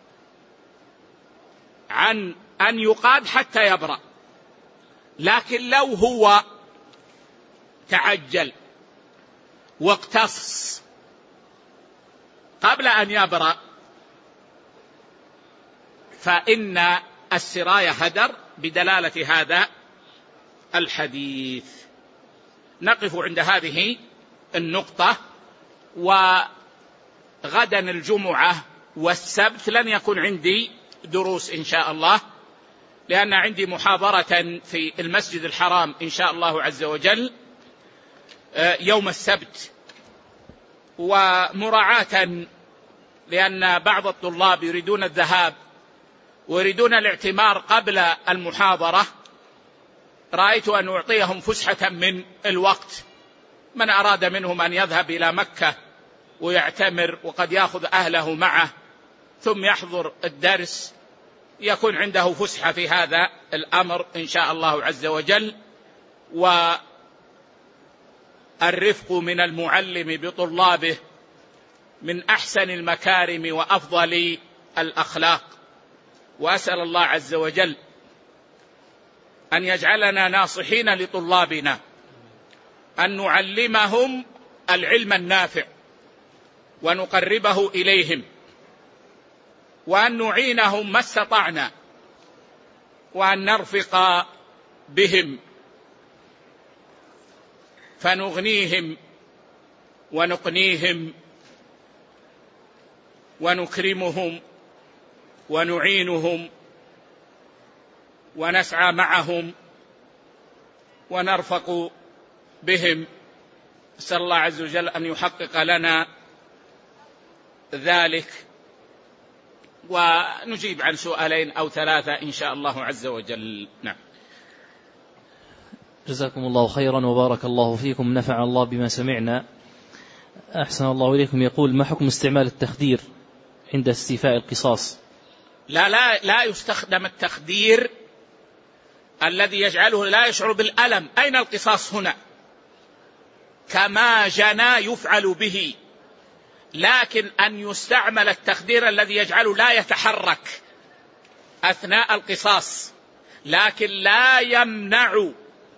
عن أن يقاد حتى يبرأ. لكن لو هو تعجل واقتص قبل أن يبرأ فإن السراية هدر بدلالة هذا الحديث. نقف عند هذه النقطة، وغدا الجمعة والسبت لن يكون عندي دروس إن شاء الله، لأن عندي محاضرة في المسجد الحرام إن شاء الله عز وجل يوم السبت، ومراعاة لأن بعض الطلاب يريدون الذهاب ويريدون الاعتمار قبل المحاضرة، رأيت أن أعطيهم فسحة من الوقت. من أراد منهم أن يذهب إلى مكة ويعتمر وقد يأخذ أهله معه ثم يحضر الدرس يكون عنده فسحة في هذا الأمر إن شاء الله عز وجل. والرفق من المعلم بطلابه من أحسن المكارم وأفضل الأخلاق. وأسأل الله عز وجل أن يجعلنا ناصحين لطلابنا، أن نعلمهم العلم النافع ونقربه إليهم، وأن نعينهم ما استطعنا، وأن نرفق بهم فنغنيهم ونقنيهم ونكرمهم ونعينهم ونسعى معهم ونرفق بهم. أسأل الله عز وجل أن يحقق لنا ذلك، ونجيب عن سؤالين أو ثلاثة إن شاء الله عز وجل. نعم. جزاكم الله خيرا وبارك الله فيكم، نفع الله بما سمعنا. أحسن الله إليكم. يقول: ما حكم استعمال التخدير عند استيفاء القصاص؟ لا يستخدم التخدير الذي يجعله لا يشعر بالألم. أين القصاص هنا؟ كما جنى يفعل به، لكن أن يستعمل التخدير الذي يجعله لا يتحرك أثناء القصاص لكن لا يمنع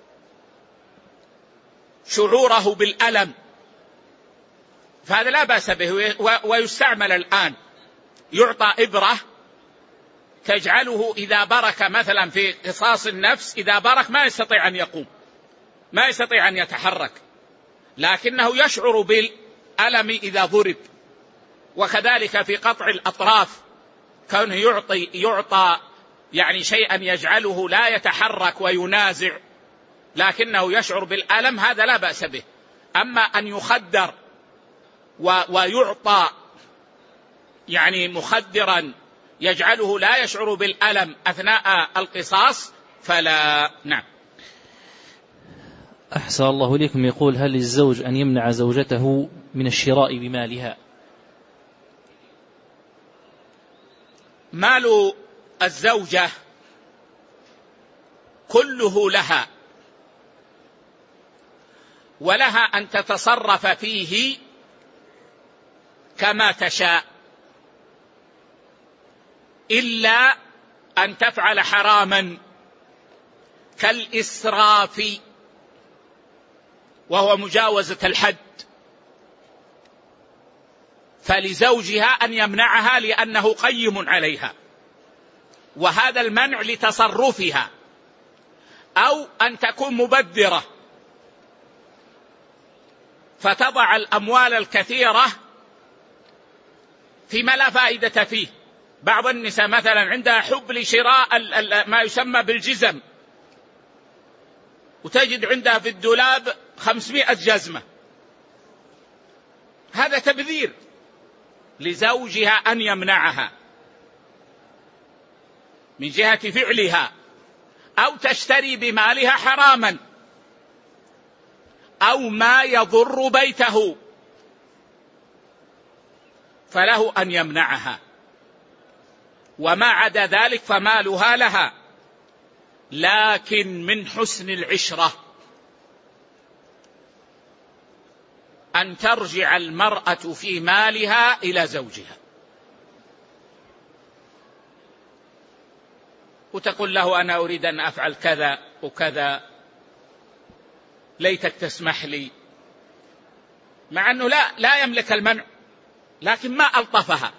شعوره بالألم، فهذا لا بأس به. ويستعمل الآن، يعطى إبرة تجعله إذا برك مثلا في قصاص النفس، إذا برك ما يستطيع أن يقوم، ما يستطيع أن يتحرك، لكنه يشعر بالألم إذا ضرب. وكذلك في قطع الأطراف، كونه يعطى يعني شيئا يجعله لا يتحرك وينازع لكنه يشعر بالألم، هذا لا بأس به. أما أن يخدر ويعطى يعني مخدرا يجعله لا يشعر بالألم أثناء القصاص فلا. نعم. أحسن الله إليكم. يقول: هل للزوج أن يمنع زوجته من الشراء بمالها؟ مال الزوجة كله لها، ولها أن تتصرف فيه كما تشاء، إلا أن تفعل حراما كالإسراف وهو مجاوزة الحد، فلزوجها أن يمنعها لأنه قيم عليها، وهذا المنع لتصرفها. أو أن تكون مبذرة فتضع الأموال الكثيرة فيما لا فائدة فيه. بعض النساء مثلا عندها حب لشراء ما يسمى بالجزم، وتجد عندها في الدولاب 500 جزمة. هذا تبذير لزوجها أن يمنعها من جهة فعلها، أو تشتري بمالها حراما، أو ما يضر بيته، فله أن يمنعها. وما عدا ذلك فمالها لها، لكن من حسن العشرة أن ترجع المرأة في مالها إلى زوجها، وتقول له أنا أريد أن أفعل كذا وكذا، ليتك تسمح لي، مع أنه لا يملك المنع، لكن ما ألطفها.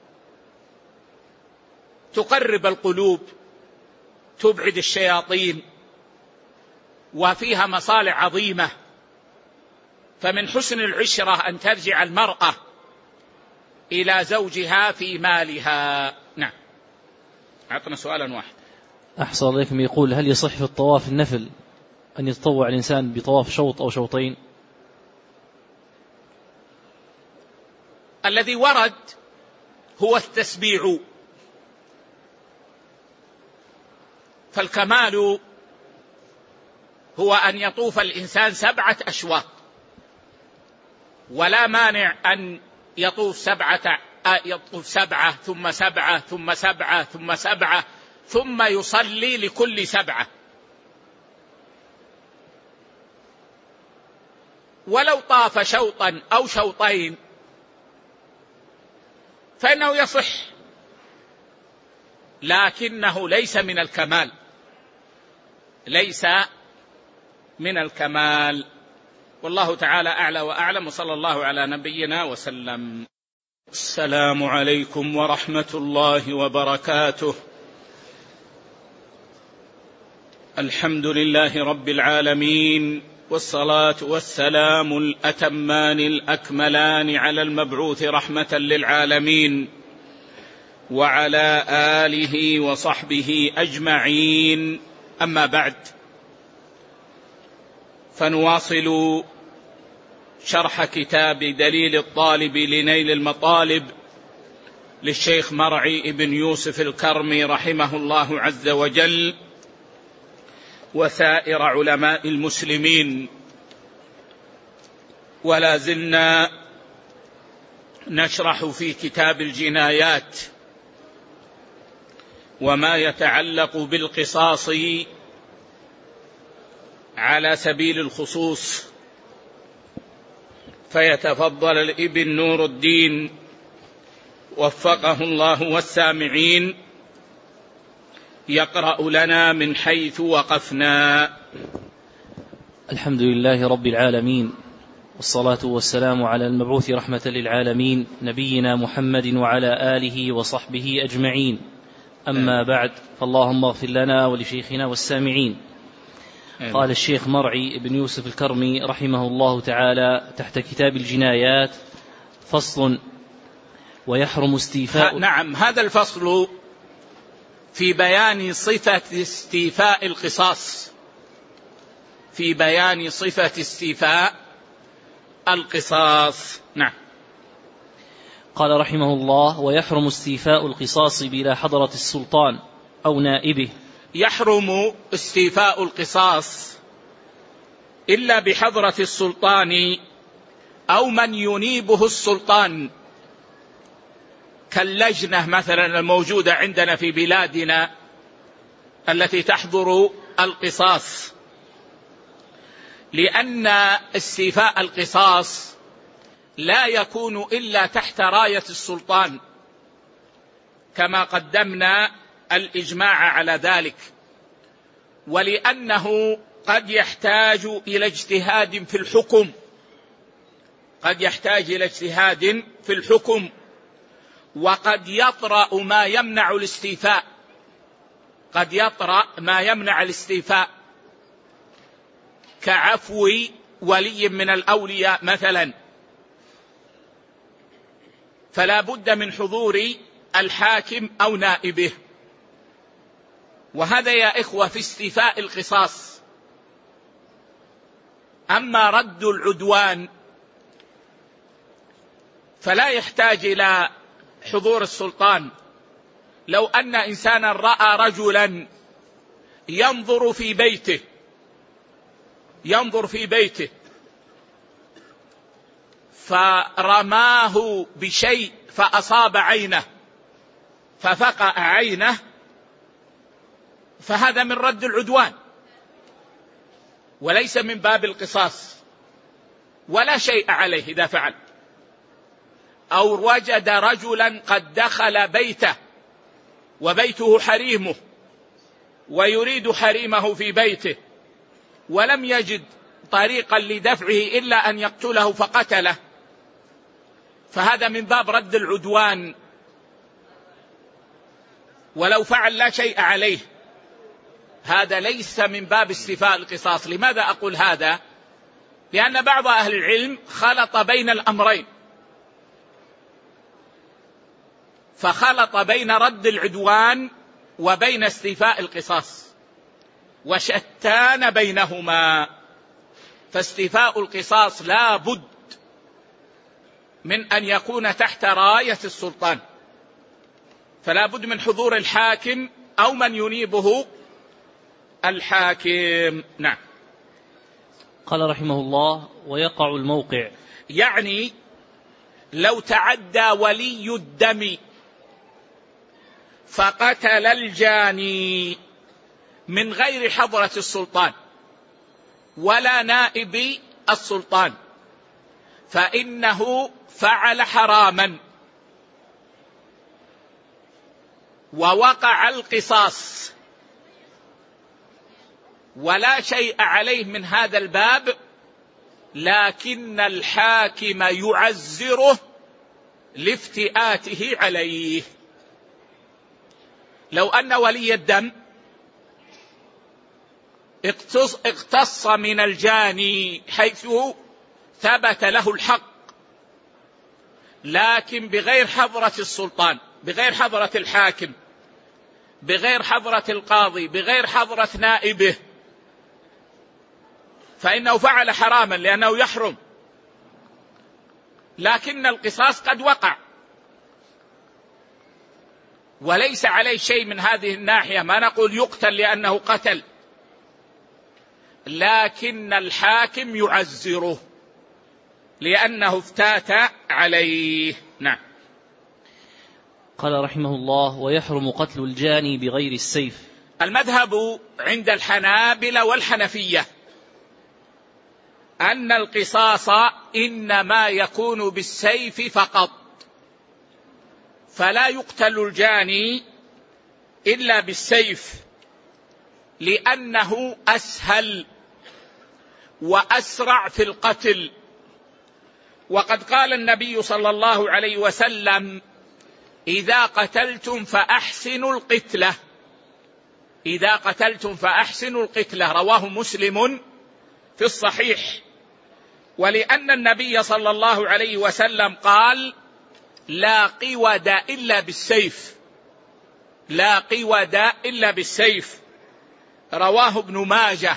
تقرب القلوب، تبعد الشياطين، وفيها مصالح عظيمة. فمن حسن العشرة أن ترجع المرأة إلى زوجها في مالها. نعم. أعطنا سؤالا واحد. أحسن عليكم. يقول: هل يصح في الطواف النفل أن يتطوع الإنسان بطواف شوط أو شوطين؟ الذي ورد هو التسبيع، فالكمال هو أن يطوف الإنسان 7 أشواط، ولا مانع أن يطوف 7 ثم 7 ثم 7 ثم 7 ثم يصلي لكل 7. ولو طاف شوطا أو شوطين فإنه يصح، لكنه ليس من الكمال، ليس من الكمال. والله تعالى أعلى وأعلم، وصلى الله على نبينا وسلم. السلام عليكم ورحمة الله وبركاته. الحمد لله رب العالمين، والصلاة والسلام الأتمان الأكملان على المبعوث رحمة للعالمين، وعلى آله وصحبه أجمعين. أما بعد، فنواصل شرح كتاب دليل الطالب لنيل المطالب للشيخ مرعي بن يوسف الكرمي رحمه الله عز وجل وسائر علماء المسلمين. ولا زلنا نشرح في كتاب الجنايات وما يتعلق بالقصاص على سبيل الخصوص. فيتفضل الابن نور الدين وفقه الله والسامعين يقرأ لنا من حيث وقفنا. الحمد لله رب العالمين، والصلاة والسلام على المبعوث رحمة للعالمين نبينا محمد وعلى آله وصحبه أجمعين. أما بعد، فاللهم اغفر لنا ولشيخنا والسامعين. قال الشيخ مرعي بن يوسف الكرمي رحمه الله تعالى تحت كتاب الجنايات: فصل: ويحرم استيفاء. نعم، هذا الفصل في بيان صفة استيفاء القصاص، في بيان صفة استيفاء القصاص. نعم. قال رحمه الله: ويحرم استيفاء القصاص بلا حضرة السلطان أو نائبه. يحرم استيفاء القصاص إلا بحضرة السلطان أو من ينيبه السلطان، كاللجنة مثلا الموجودة عندنا في بلادنا التي تحضر القصاص، لأن استيفاء القصاص لا يكون إلا تحت راية السلطان، كما قدمنا الإجماع على ذلك، ولأنه قد يحتاج إلى اجتهاد في الحكم، قد يحتاج إلى اجتهاد في الحكم، وقد يطرأ ما يمنع الاستيفاء، قد يطرأ ما يمنع الاستيفاء، كعفو ولي من الأولياء مثلا، فلا بد من حضور الحاكم أو نائبه. وهذا يا إخوة في استيفاء القصاص. أما رد العدوان فلا يحتاج إلى حضور السلطان. لو أن إنسانا رأى رجلا ينظر في بيته فرماه بشيء فأصاب عينه ففقأ عينه، فهذا من رد العدوان وليس من باب القصاص، ولا شيء عليه إذا فعل. أو وجد رجلا قد دخل بيته وبيته حريمه ويريد حريمه في بيته ولم يجد طريقا لدفعه إلا أن يقتله فقتله، فهذا من باب رد العدوان ولو فعل لا شيء عليه. هذا ليس من باب استيفاء القصاص. لماذا أقول هذا؟ لأن بعض أهل العلم خلط بين الأمرين، فخلط بين رد العدوان وبين استيفاء القصاص وشتان بينهما. فاستيفاء القصاص لا بد من أن يكون تحت راية السلطان، فلا بد من حضور الحاكم أو من ينيبه الحاكم. نعم. قال رحمه الله: ويقع الموقع، يعني لو تعدى ولي الدم فقتل الجاني من غير حضرة السلطان ولا نائب السلطان فإنه فعل حراما ووقع القصاص ولا شيء عليه من هذا الباب، لكن الحاكم يعزره لافتئاته عليه. لو أن ولي الدم اقتص من الجاني حيث ثبت له الحق، لكن بغير حضرة السلطان، بغير حضرة الحاكم، بغير حضرة القاضي، بغير حضرة نائبه، فإنه فعل حراما لأنه يحرم، لكن القصاص قد وقع وليس عليه شيء من هذه الناحية. ما نقول يقتل لأنه قتل، لكن الحاكم يعزره لأنه افتات عليه. نعم. قال رحمه الله: ويحرم قتل الجاني بغير السيف. المذهب عند الحنابلة والحنفية أن القصاص إنما يكون بالسيف فقط، فلا يقتل الجاني إلا بالسيف لأنه أسهل وأسرع في القتل. وقد قال النبي صلى الله عليه وسلم: إذا قتلتم فأحسنوا القتلة، إذا قتلتم فأحسنوا القتلة، رواه مسلم في الصحيح. ولأن النبي صلى الله عليه وسلم قال: لا قود إلا بالسيف، لا قود إلا بالسيف، رواه ابن ماجه.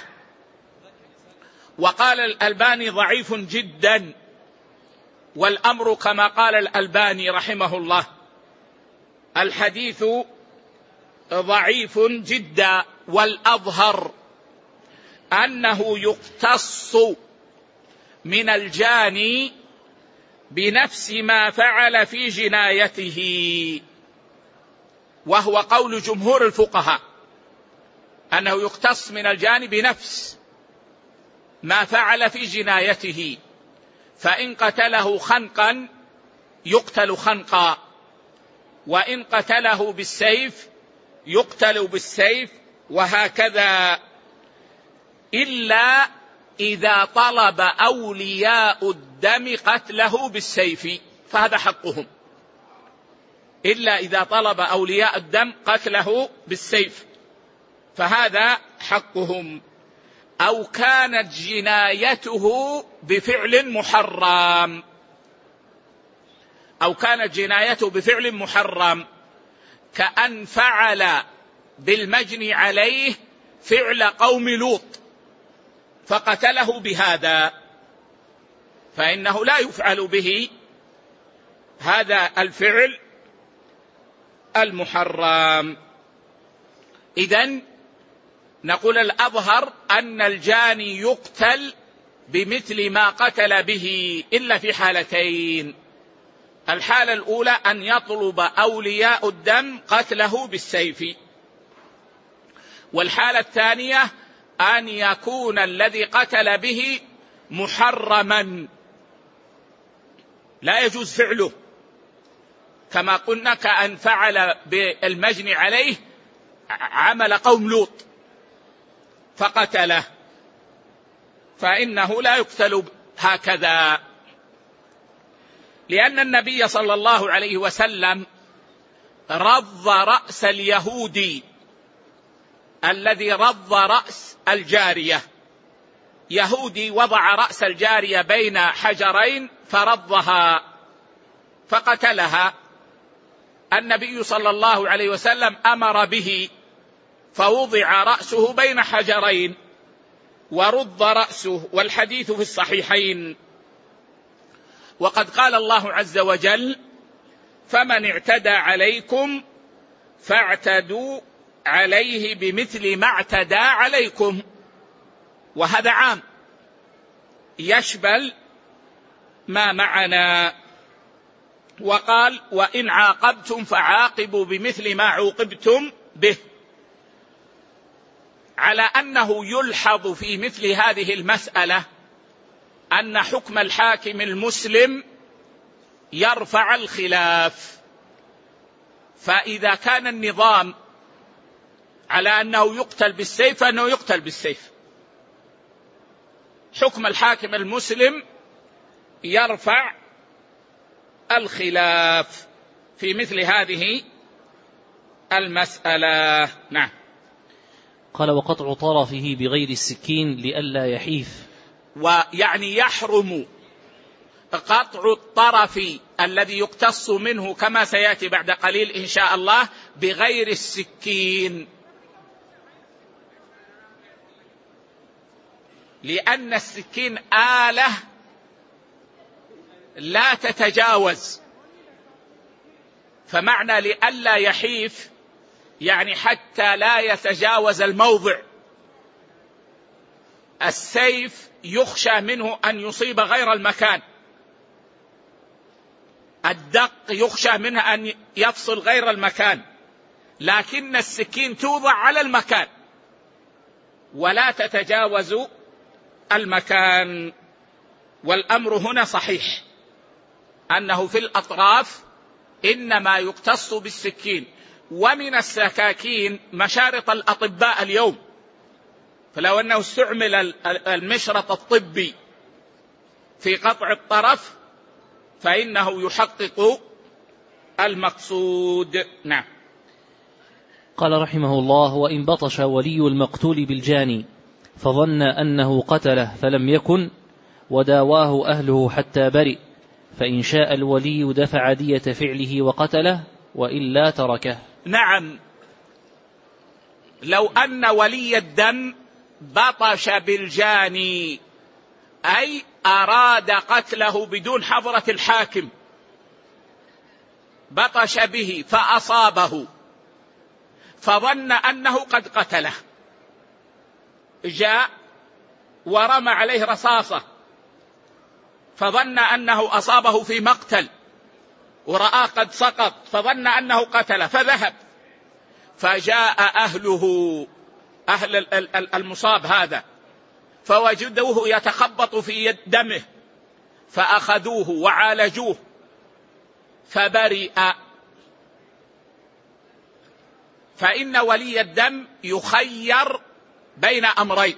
وقال الألباني ضعيف جدا، والأمر كما قال الألباني رحمه الله، الحديث ضعيف جدا، والأظهر أنه يقتص من الجاني بنفس ما فعل في جنايته، وهو قول جمهور الفقهاء أنه يقتص من الجاني بنفس ما فعل في جنايته، فإن قتله خنقا يقتل خنقا، وإن قتله بالسيف يقتل بالسيف، وهكذا، إلا إذا طلب أولياء الدم قتله بالسيف فهذا حقهم، إلا إذا طلب أولياء الدم قتله بالسيف فهذا حقهم، أو كانت جنايته بفعل محرم. أو كانت جنايته بفعل محرم، كأن فعل بالمجني عليه فعل قوم لوط فقتله بهذا، فإنه لا يفعل به هذا الفعل المحرم. إذن نقول الأظهر أن الجاني يقتل بمثل ما قتل به إلا في حالتين: الحالة الأولى أن يطلب أولياء الدم قتله بالسيف، والحالة الثانية أن يكون الذي قتل به محرما لا يجوز فعله، كما قلنا كأن فعل بالمجني عليه عمل قوم لوط فقتله، فإنه لا يقتل هكذا، لأن النبي صلى الله عليه وسلم رض رأس اليهودي الذي رض رأس الجارية، يهودي وضع رأس الجارية بين حجرين فرضها فقتلها، النبي صلى الله عليه وسلم أمر به فوضع رأسه بين حجرين ورد رأسه، والحديث في الصحيحين. وقد قال الله عز وجل: فمن اعتدى عليكم فاعتدوا عليه بمثل ما اعتدى عليكم، وهذا عام يشمل ما معنا. وقال: وإن عاقبتم فعاقبوا بمثل ما عوقبتم به، على أنه يلحظ في مثل هذه المسألة أن حكم الحاكم المسلم يرفع الخلاف، فإذا كان النظام على أنه يقتل بالسيف فإنه يقتل بالسيف، حكم الحاكم المسلم يرفع الخلاف في مثل هذه المسألة. نعم. قال: وقطع طرفه بغير السكين لئلا يحيف، ويعني يحرم قطع الطرف الذي يقتص منه كما سيأتي بعد قليل إن شاء الله بغير السكين، لأن السكين آلة لا تتجاوز، فمعنى لئلا يحيف يعني حتى لا يتجاوز الموضع. السيف يخشى منه أن يصيب غير المكان، الدق يخشى منه أن يفصل غير المكان، لكن السكين توضع على المكان ولا تتجاوز المكان. والأمر هنا صحيح أنه في الأطراف إنما يقتص بالسكين، ومن السكاكين مشارط الأطباء اليوم، فلو أنه استعمل المشرط الطبي في قطع الطرف فإنه يحقق المقصود. نعم. قال رحمه الله: وإن بطش ولي المقتول بالجاني فظن أنه قتله فلم يكن وداواه أهله حتى برئ، فإن شاء الولي دفع دية فعله وقتله وإلا تركه. نعم، لو أن ولي الدم بطش بالجاني أي أراد قتله بدون حضرة الحاكم، بطش به فأصابه فظن أنه قد قتله، جاء ورمى عليه رصاصة فظن أنه أصابه في مقتل ورآه قد سقط فظن أنه قتله فذهب، فجاء أهله أهل المصاب هذا فوجدوه يتخبط في دمه فأخذوه وعالجوه فبرئ. فإن ولي الدم يخير بين أمرين: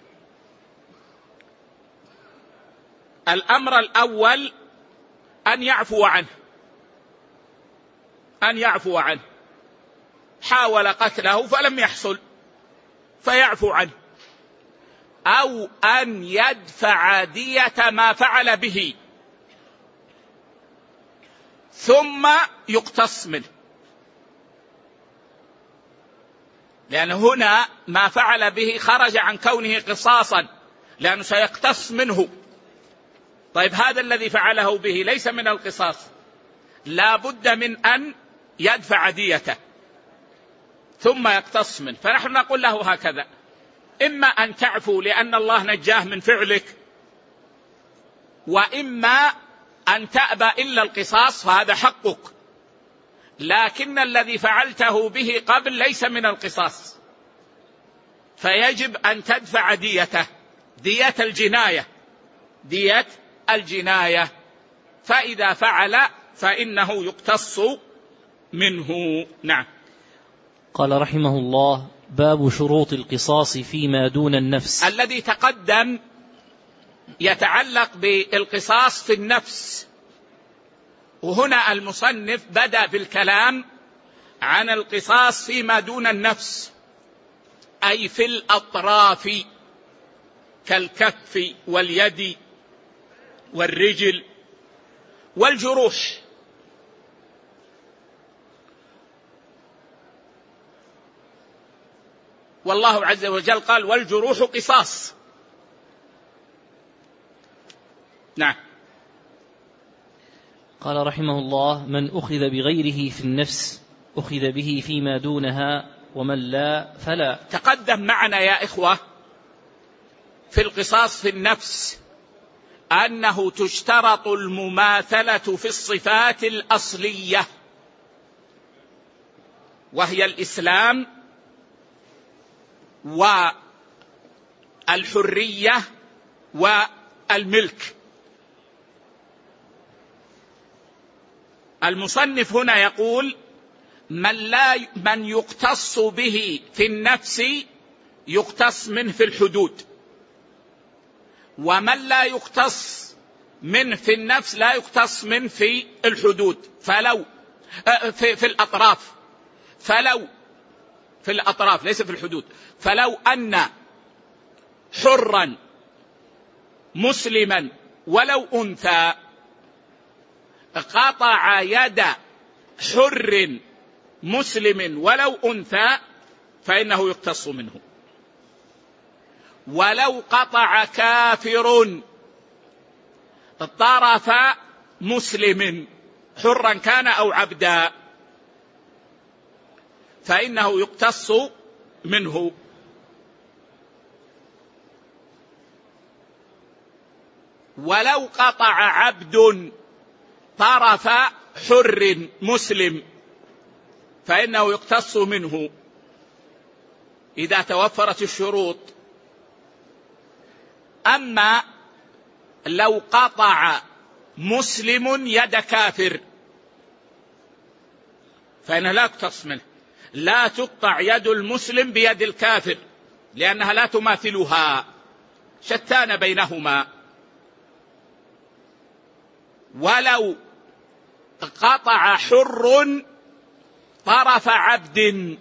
الأمر الأول أن يعفو عنه، حاول قتله فلم يحصل فيعفو عنه، أو أن يدفع دية ما فعل به، ثم يقتص منه، لأن هنا ما فعل به خرج عن كونه قصاصا، لأنه سيقتص منه. طيب هذا الذي فعله به ليس من القصاص، لا بد من أن يدفع ديته ثم يقتص منه. فنحن نقول له هكذا: إما أن تعفو لأن الله نجاه من فعلك، وإما أن تأبى إلا القصاص، فهذا حقك، لكن الذي فعلته به قبل ليس من القصاص، فيجب أن تدفع ديته، دية الجناية. فإذا فعل فإنه يقتص منه. نعم. قال رحمه الله: باب شروط القصاص فيما دون النفس. الذي تقدم يتعلق بالقصاص في النفس، وهنا المصنف بدأ بالكلام عن القصاص فيما دون النفس، أي في الأطراف كالكف واليد والرجل والجروح. والله عز وجل قال: والجروح قصاص. نعم. قال رحمه الله: من أخذ بغيره في النفس أخذ به فيما دونها، ومن لا فلا. تقدم معنا يا إخوة في القصاص في النفس أنه تشترط المماثلة في الصفات الأصلية، وهي الإسلام والحرية والملك. المصنف هنا يقول: من يقتص به في النفس يقتص منه في الحدود، ومن لا يقتص منه في النفس لا يقتص منه في الحدود. فلو في الأطراف، فلو في الأطراف ليس في الحدود. فلو أن حرا مسلما ولو أنثى قطع يد حر مسلم ولو أنثى فإنه يقتص منه. ولو قطع كافر طرف مسلم حرا كان أو عبدا فإنه يقتص منه. ولو قطع عبد طرف حر مسلم فإنه يقتص منه إذا توفرت الشروط. أما لو قطع مسلم يد كافر فإنه لا يقتص منه. لا تقطع يد المسلم بيد الكافر لأنها لا تماثلها، شتان بينهما. ولو قطع حر طرف عبد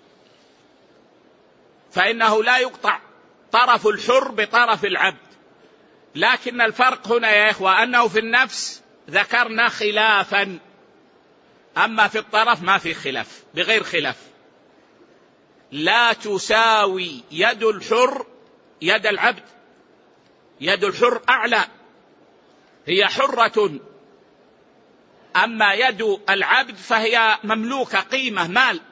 فإنه لا يقطع طرف الحر بطرف العبد. لكن الفرق هنا يا إخوة أنه في النفس ذكرنا خلافا، أما في الطرف ما في خلاف، بغير خلاف. لا تساوي يد الحر يد العبد، يد الحر أعلى هي حرة، أما يد العبد فهي مملوكة قيمة مال.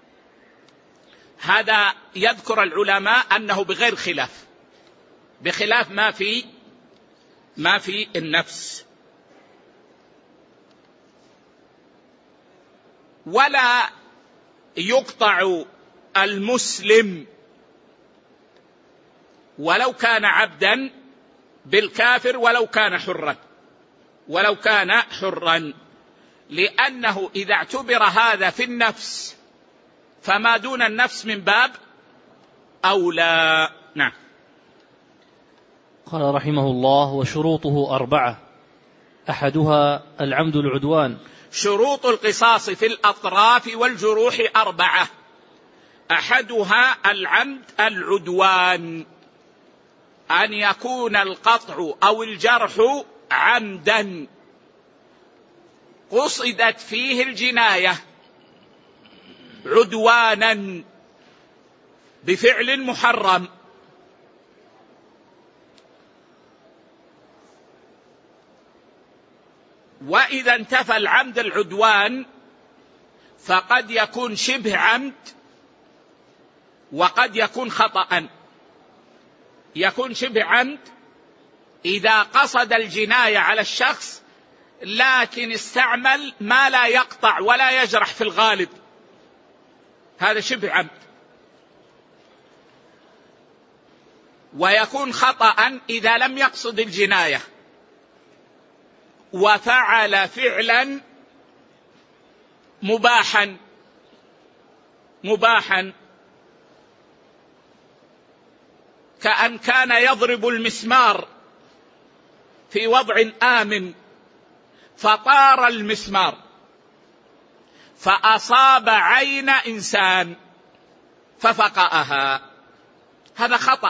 هذا يذكر العلماء أنه بغير خلاف، بخلاف ما في النفس. ولا يقطع المسلم ولو كان عبدا بالكافر ولو كان حرا، لأنه إذا اعتبر هذا في النفس فما دون النفس من باب أولى. نعم. قال رحمه الله: وشروطه 4، أحدها العمد العدوان. شروط القصاص في الأطراف والجروح 4، أحدها العمد العدوان، أن يكون القطع أو الجرح عمدا قصدت فيه الجناية عدوانا بفعل محرم، وإذا انتفى العمد العدوان فقد يكون شبه عمد وقد يكون خطأ. يكون شبه عمد إذا قصد الجناية على الشخص لكن استعمل ما لا يقطع ولا يجرح في الغالب، هذا شبه عمد. ويكون خطأ إذا لم يقصد الجناية وفعل فعلا مباحا كأن كان يضرب المسمار في وضع آمن فطار المسمار فأصاب عين إنسان ففقأها، هذا خطأ.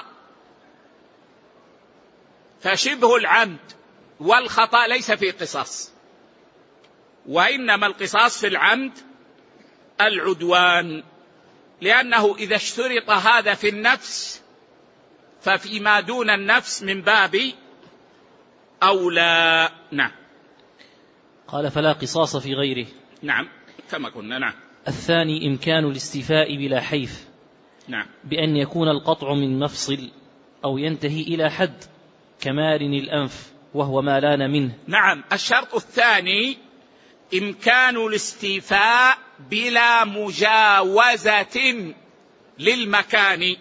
فشبه العمد والخطأ ليس فيه قصاص، وإنما القصاص في العمد العدوان، لأنه إذا اشترط هذا في النفس ففيما دون النفس من باب أولى. نعم. قال فلا قصاص في غيره. نعم كما قلنا. نعم. الثاني إمكان الاستيفاء بلا حيف. نعم. بأن يكون القطع من مفصل أو ينتهي إلى حد كمارن الأنف وهو ما لان منه. نعم. الشرط الثاني إمكان الاستيفاء بلا مجاوزة للمكان،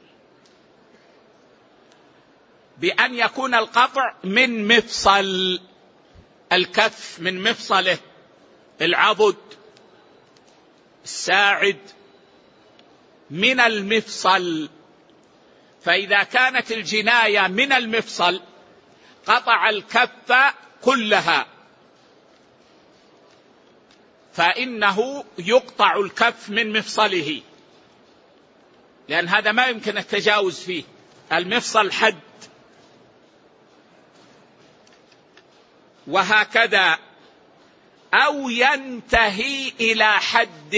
بأن يكون القطع من مفصل الكف، من مفصله العضد الساعد من المفصل. فإذا كانت الجناية من المفصل قطع الكف كلها فإنه يقطع الكف من مفصله، لأن هذا ما يمكن التجاوز فيه، المفصل حد. وهكذا أو ينتهي إلى حد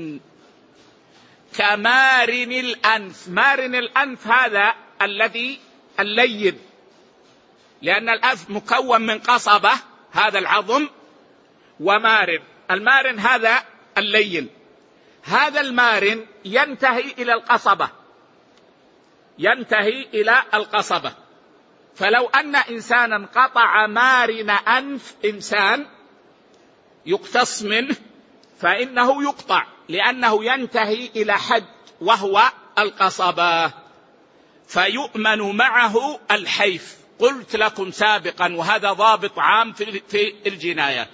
كمارن الأنف. مارن الأنف هذا الذي اللين، لأن الأنف مكون من قصبة هذا العظم ومارن. المارن هذا اللين، هذا المارن ينتهي إلى القصبة، ينتهي إلى القصبة. فلو أن إنسانا قطع مارن أنف إنسان يقتص منه فإنه يقطع، لأنه ينتهي إلى حد وهو القصبة، فيؤمن معه الحيف. قلت لكم سابقا وهذا ضابط عام في الجنايات،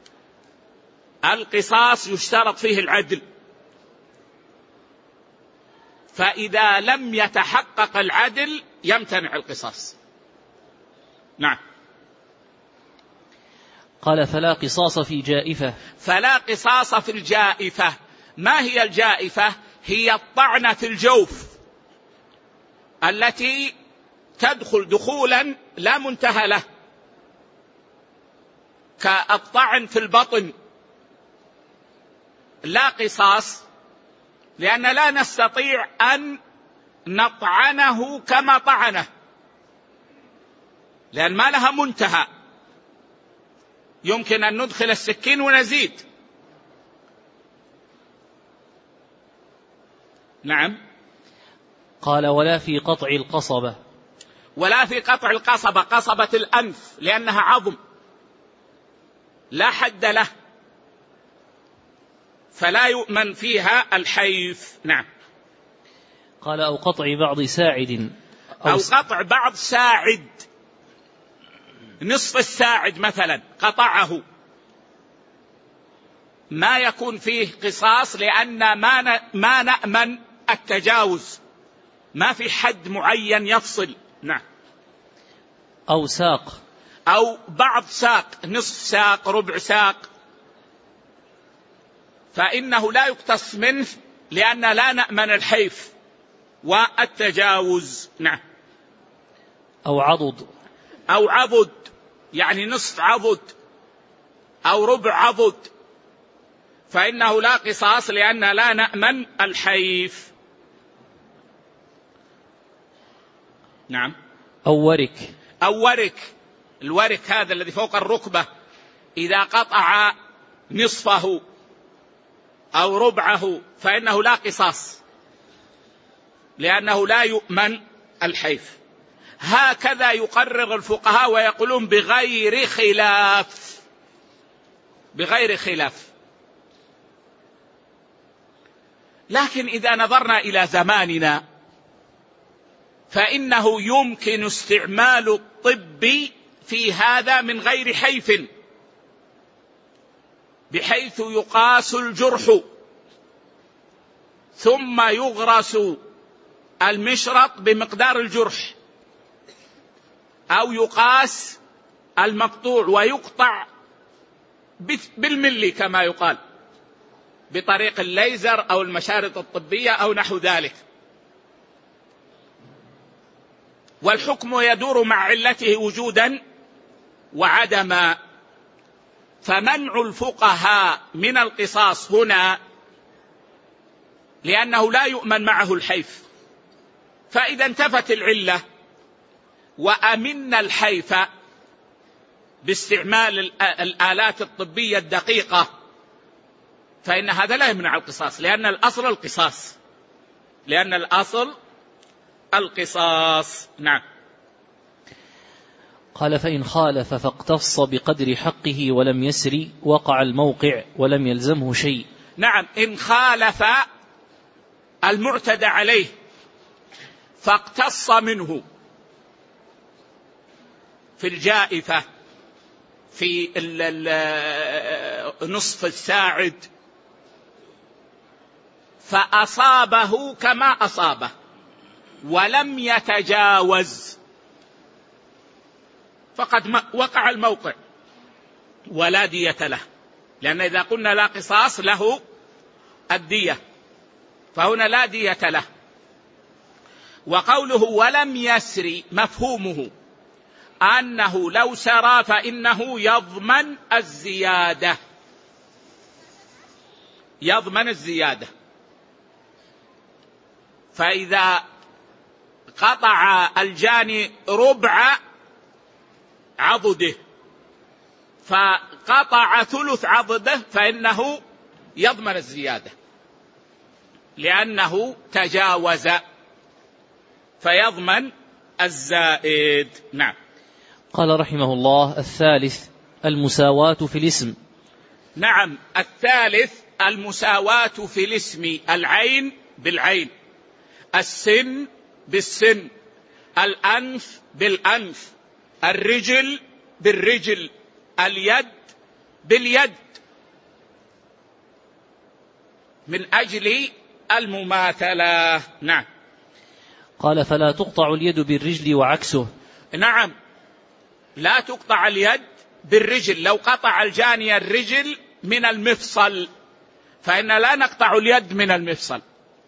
القصاص يشترط فيه العدل، فإذا لم يتحقق العدل يمتنع القصاص. نعم. قال فلا قصاص في جائفة. فلا قصاص في الجائفة. ما هي الجائفة؟ هي الطعنة في الجوف التي تدخل دخولا لا منتهى له، كالطعن في البطن، لا قصاص، لأن لا نستطيع أن نطعنه كما طعنه، لأن ما لها منتهى، يمكن أن ندخل السكين ونزيد. نعم. قال ولا في قطع القصبة. ولا في قطع القصبة، قصبة الأنف، لأنها عظم لا حد له، فلا يؤمن فيها الحيف. نعم. قال أو قطع بعض ساعد. أو قطع بعض ساعد، نصف الساعد مثلا قطعه، ما يكون فيه قصاص، لأن ما نأمن التجاوز، ما في حد معين يفصل. نعم. أو ساق، أو بعض ساق، نصف ساق، ربع ساق، فإنه لا يقتص منه، لأن لا نأمن الحيف والتجاوز. نعم. أو عضد. أو عضد، يعني نصف عضد، أو ربع عضد فإنه لا قصاص، لأن لا نأمن الحيف. نعم. أو ورك، الورك هذا الذي فوق الركبة إذا قطع نصفه أو ربعه فإنه لا قصاص، لأنه لا يؤمن الحيف. هكذا يقرر الفقهاء ويقولون بغير خلاف. لكن إذا نظرنا إلى زماننا فإنه يمكن استعمال الطب في هذا من غير حيف، بحيث يقاس الجرح ثم يغرس المشرط بمقدار الجرح، أو يقاس المقطوع ويقطع بالملي كما يقال بطريق الليزر أو المشارط الطبية أو نحو ذلك، والحكم يدور مع علته وجودا وعدما. فمنع الفقهاء من القصاص هنا لأنه لا يؤمن معه الحيف، فإذا انتفت العلة وأمنا الحيف باستعمال الآلات الطبية الدقيقة فإن هذا لا يمنع القصاص، لأن الأصل القصاص. نعم. قال: فإن خالف فاقتص بقدر حقه ولم يسري وقع الموقع ولم يلزمه شيء. نعم، إن خالف المعتدى عليه فاقتص منه في الجائفة، في نصف الساعد، فأصابه كما أصابه ولم يتجاوز، فقد وقع الموقع ولا دية له، لأن إذا قلنا لا قصاص له الدية، فهنا لا دية له. وقوله ولم يسري مفهومه أنه لو سرى فإنه يضمن الزيادة. فإذا قطع الجاني ربع عضده فقطع ثلث عضده فإنه يضمن الزيادة، لأنه تجاوز، فيضمن الزائد. نعم. قال رحمه الله: الثالث المساواة في الاسم. نعم، الثالث المساواة في الاسم، العين بالعين، السن بالسن، الأنف بالأنف، الرجل بالرجل، اليد باليد، من أجل المماثلة. نعم. قال: فلا تقطع اليد بالرجل وعكسه. نعم، لا تقطع اليد بالرجل. لو قطع الجاني الرجل من المفصل فإن لا نقطع اليد من المفصل.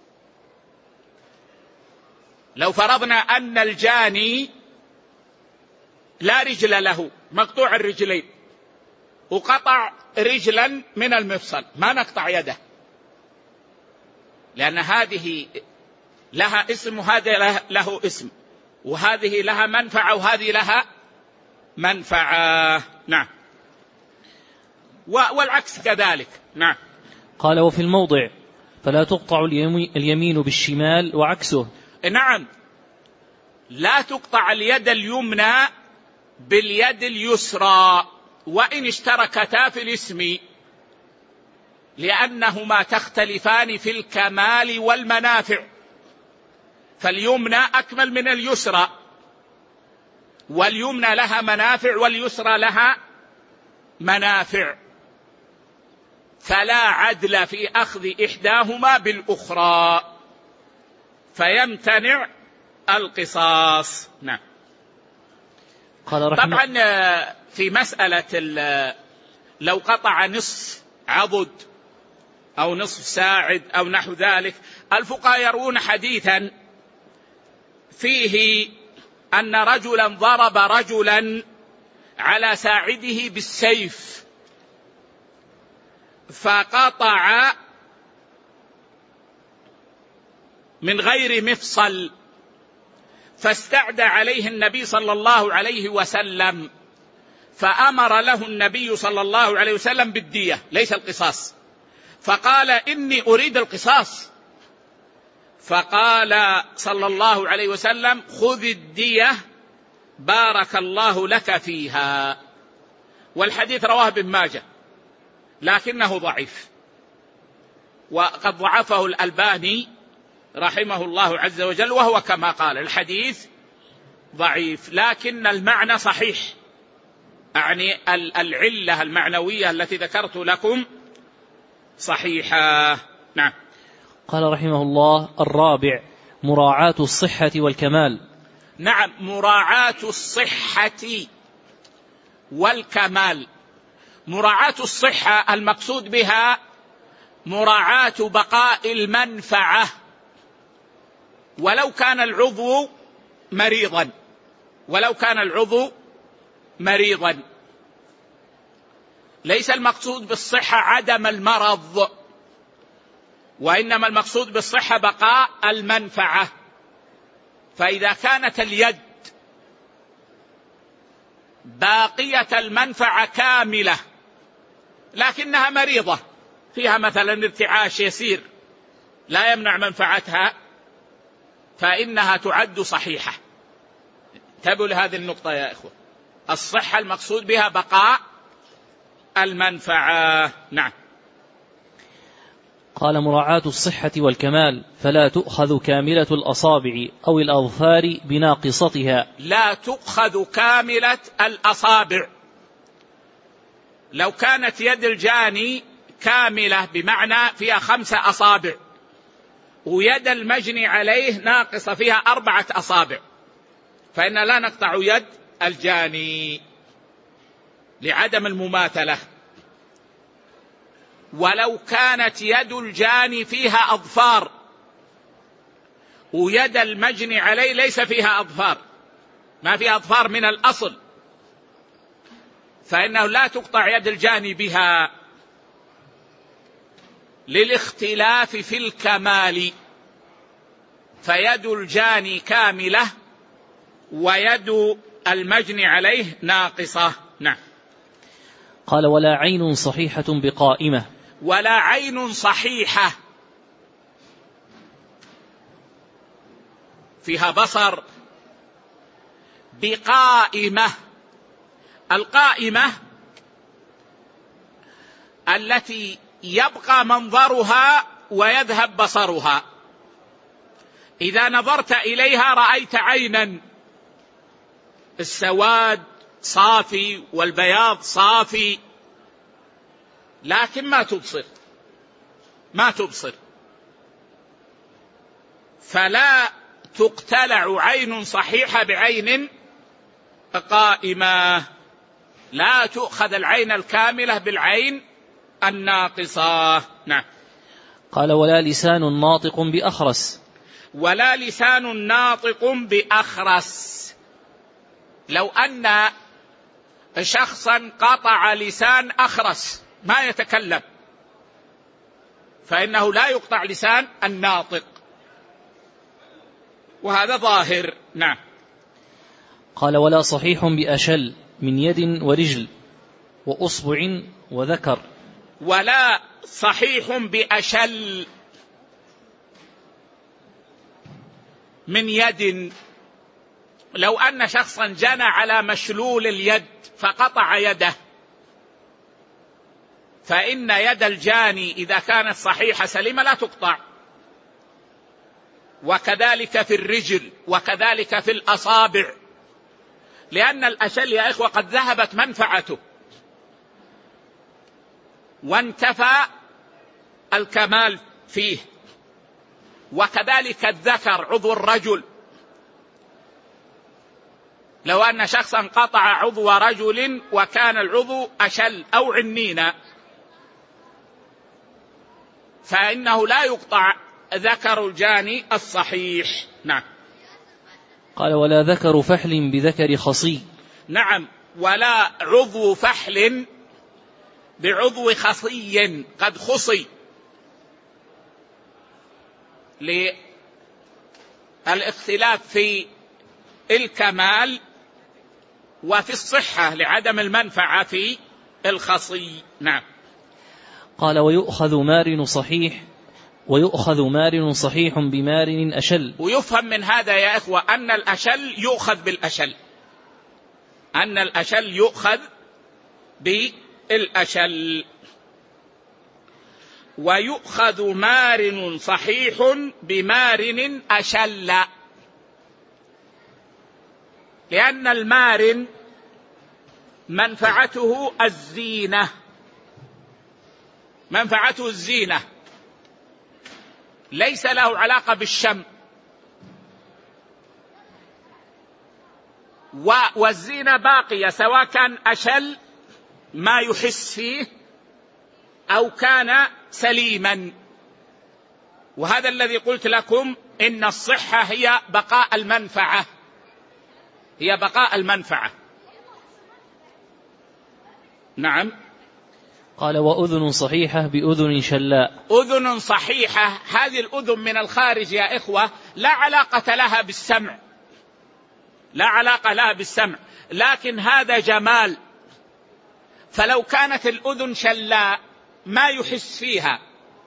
لو فرضنا أن الجاني لا رجل له، مقطوع الرجلين، وقطع رجلا من المفصل، ما نقطع يده، لأن هذه لها اسم وهذا له اسم، وهذه لها منفعة وهذه لها منفعة. نعم. والعكس كذلك. نعم. قال: وفي الموضع فلا تقطع اليمين بالشمال وعكسه. نعم، لا تقطع اليد اليمنى باليد اليسرى وإن اشتركتا في الاسم، لأنهما تختلفان في الكمال والمنافع، فاليمنى أكمل من اليسرى، واليمنى لها منافع واليسرى لها منافع، فلا عدل في أخذ إحداهما بالأخرى، فيمتنع القصاص. نعم. طبعا في مسألة لو قطع نصف عضد أو نصف ساعد أو نحو ذلك، الفقهاء يروون حديثا فيه أن رجلا ضرب رجلا على ساعده بالسيف فقطع من غير مفصل، فاستعدى عليه النبي صلى الله عليه وسلم، فأمر له النبي صلى الله عليه وسلم بالدية ليس القصاص، فقال إني أريد القصاص، فقال صلى الله عليه وسلم خذ الدية بارك الله لك فيها. والحديث رواه ابن ماجه لكنه ضعيف، وقد ضعفه الألباني رحمه الله عز وجل، وهو كما قال الحديث ضعيف لكن المعنى صحيح، يعني العلة المعنوية التي ذكرت لكم صحيحة. نعم. قال رحمه الله: الرابع مراعاة الصحة والكمال. نعم، مراعاة الصحة والكمال. مراعاة الصحة المقصود بها مراعاة بقاء المنفعة ولو كان العضو مريضا، ولو كان العضو مريضا. ليس المقصود بالصحة عدم المرض، وإنما المقصود بالصحة بقاء المنفعة. فإذا كانت اليد باقية المنفعة كاملة لكنها مريضة، فيها مثلا ارتعاش يسير لا يمنع منفعتها، فإنها تعد صحيحة. انتبهوا لهذه النقطة يا إخوة، الصحة المقصود بها بقاء المنفعة. نعم. قال: مراعاة الصحة والكمال، فلا تؤخذ كاملة الأصابع أو الأظفار بناقصتها. لا تؤخذ كاملة الأصابع. لو كانت يد الجاني كاملة بمعنى فيها 5 أصابع، ويد المجني عليه ناقصة فيها 4 أصابع، فإن لا نقطع يد الجاني لعدم المماثلة. ولو كانت يد الجاني فيها أظفار ويد المجني عليه ليس فيها أظفار، ما فيها أظفار من الأصل، فإنه لا تقطع يد الجاني بها للاختلاف في الكمال، فيد الجاني كاملة ويد المجني عليه ناقصة. نعم. قال: ولا عين صحيحة بقائمة. ولا عين صحيحة فيها بصر بقائمة. القائمة التي يبقى منظرها ويذهب بصرها، إذا نظرت إليها رأيت عينا، السواد صافي والبياض صافي، لكن ما تبصر. فلا تقتلع عين صحيحة بعين قائمة، لا تؤخذ العين الكاملة بالعين الناقصة. نعم. قال: ولا لسان ناطق بأخرس. ولا لسان ناطق بأخرس. لو أن شخصا قطع لسان أخرس ما يتكلم، فإنه لا يقطع لسان الناطق، وهذا ظاهر. نعم. قال: ولا صحيح بأشل من يد ورجل وأصبع وذكر. ولا صحيح بأشل من يد. لو أن شخصا جنى على مشلول اليد فقطع يده، فإن يد الجاني إذا كانت صحيحة سليمة لا تقطع، وكذلك في الرجل وكذلك في الأصابع، لأن الأشل يا إخوة قد ذهبت منفعته وانتفى الكمال فيه. وكذلك الذكر عضو الرجل، لو أن شخصا قطع عضو رجل وكان العضو أشل أو عنينا فإنه لا يقطع ذكر الجاني الصحيح. نعم. قال: ولا ذكر فحل بذكر خصي. نعم، ولا عضو فحل بعضو خصي قد خصي للاختلاف في الكمال وفي الصحة لعدم المنفعة في الخصي. نعم. قال ويؤخذ مارن صحيح بمارن أشل. ويفهم من هذا يا إخوة أن الأشل يؤخذ بالأشل، أن الأشل يؤخذ بالأشل. ويؤخذ مارن صحيح بمارن أشل، لأن المارن منفعته الزينة، منفعته الزينة، ليس له علاقة بالشم، والزينة باقية سواء كان أشل ما يحس فيه أو كان سليما. وهذا الذي قلت لكم إن الصحة هي بقاء المنفعة، هي بقاء المنفعة. نعم. قال وأذن صحيحة بأذن شلاء. أذن صحيحة، هذه الأذن من الخارج يا إخوة لا علاقة لها بالسمع، لا علاقة لها بالسمع، لكن هذا جمال. فلو كانت الأذن شلاء ما يحس فيها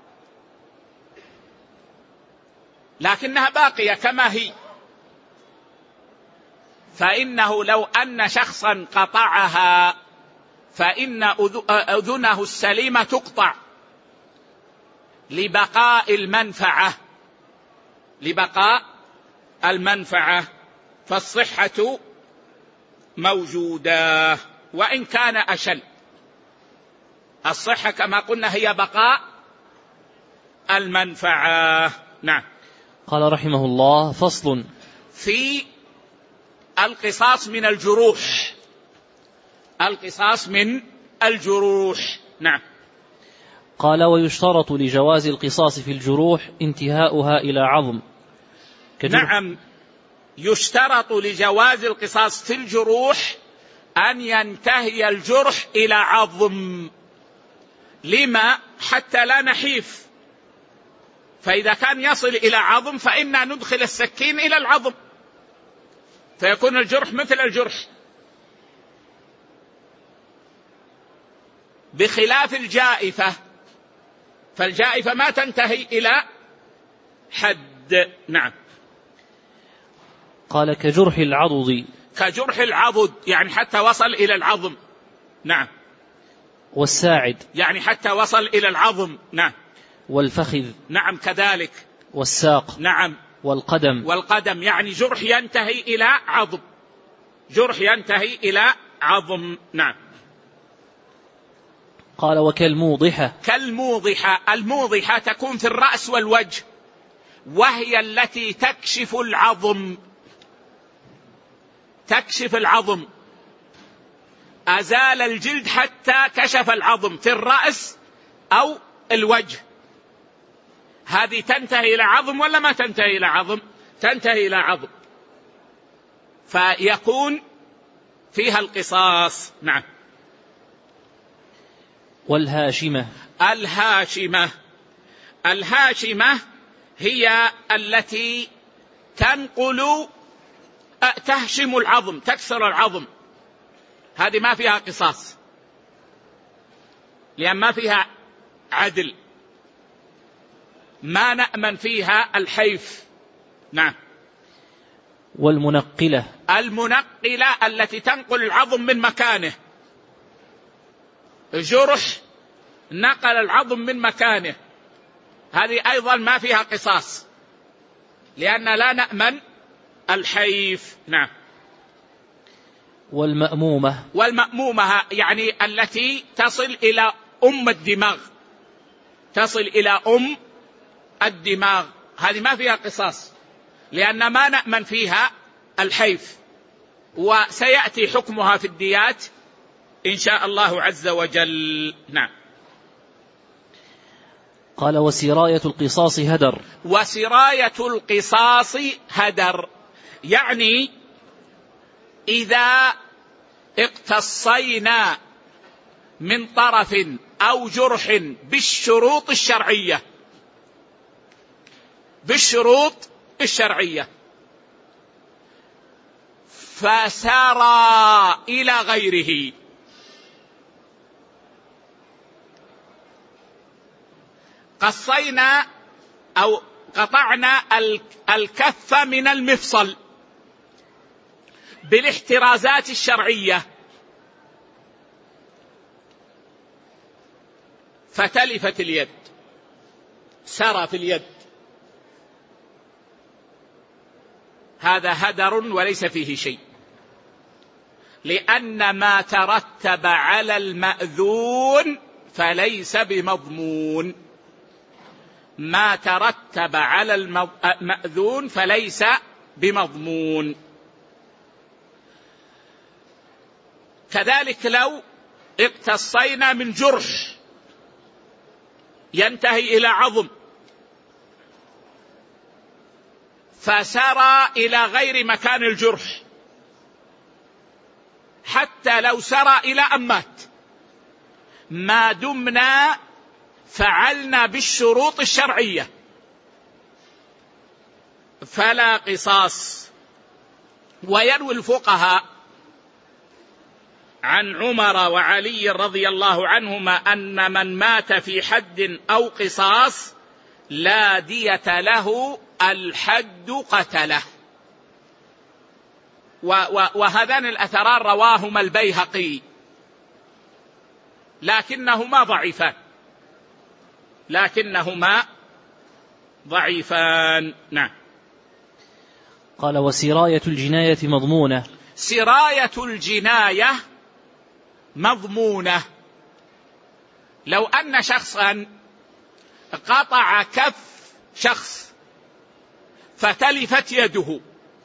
لكنها باقية كما هي، فإنه لو أن شخصا قطعها فإن أذنه السليمة تقطع لبقاء المنفعة، لبقاء المنفعة، فالصحة موجودة وإن كان أشل. الصحة كما قلنا هي بقاء المنفعة. نعم. قال رحمه الله فصل في القصاص من الجروح، القصاص من الجروح. نعم. قال ويشترط لجواز القصاص في الجروح انتهاؤها إلى عظم. نعم، يشترط لجواز القصاص في الجروح أن ينتهي الجرح إلى عظم. لما؟ حتى لا نحيف، فإذا كان يصل إلى عظم فإنا ندخل السكين إلى العظم فيكون الجرح مثل الجرح، بخلاف الجائفة، فالجائفة ما تنتهي إلى حد. نعم. قال كجرح العضد. كجرح العضد يعني حتى وصل إلى العظم. نعم. والساعد يعني حتى وصل إلى العظم. نعم. والفخذ. نعم كذلك. والساق. نعم. والقدم. والقدم يعني جرح ينتهي إلى عظم، جرح ينتهي إلى عظم. نعم. قال وكالموضحة. كالموضحة، الموضحة تكون في الرأس والوجه، وهي التي تكشف العظم، تكشف العظم، أزال الجلد حتى كشف العظم في الرأس أو الوجه، هذه تنتهي إلى عظم ولا ما تنتهي إلى عظم؟ تنتهي إلى عظم، فيكون فيها القصاص. نعم. والهاشمة. الهاشمة، الهاشمة هي التي تنقل، تهشم العظم، تكسر العظم، هذه ما فيها قصاص لأن ما فيها عدل، ما نأمن فيها الحيف. نعم. والمنقلة. المنقلة التي تنقل العظم من مكانه، جرح نقل العظم من مكانه، هذه أيضا ما فيها قصاص لأن لا نأمن الحيف. نعم. والمأمومة. والمأمومة يعني التي تصل إلى الدماغ، تصل إلى الدماغ، هذه ما فيها قصاص لأن ما نأمن فيها الحيف، وسيأتي حكمها في الديات إن شاء الله عز وجل. نعم. قال وسراية القصاص هدر. وسراية القصاص هدر يعني إذا اقتصينا من طرف أو جرح بالشروط الشرعية، بالشروط الشرعية، فسار إلى غيره، قصينا أو قطعنا الكف من المفصل بالاحترازات الشرعية، فتلفت اليد، سرى في اليد، هذا هدر وليس فيه شيء، لأن ما ترتب على المأذون فليس بمضمون، ما ترتب على المأذون فليس بمضمون. كذلك لو اقتصينا من جرح ينتهي إلى عظم فسرى إلى غير مكان الجرح، حتى لو سرى إلى أن مات، ما دمنا فعلنا بالشروط الشرعية فلا قصاص. ويروي الفقهاء عن عمر وعلي رضي الله عنهما أن من مات في حد أو قصاص لا دية له، الحد قتله. وهذان الأثران رواهما البيهقي لكنهما ضعيفان. نعم. قال: وسراية الجناية مضمونة. سراية الجناية مضمونة. لو أن شخصا قطع كف شخص فتلفت يده،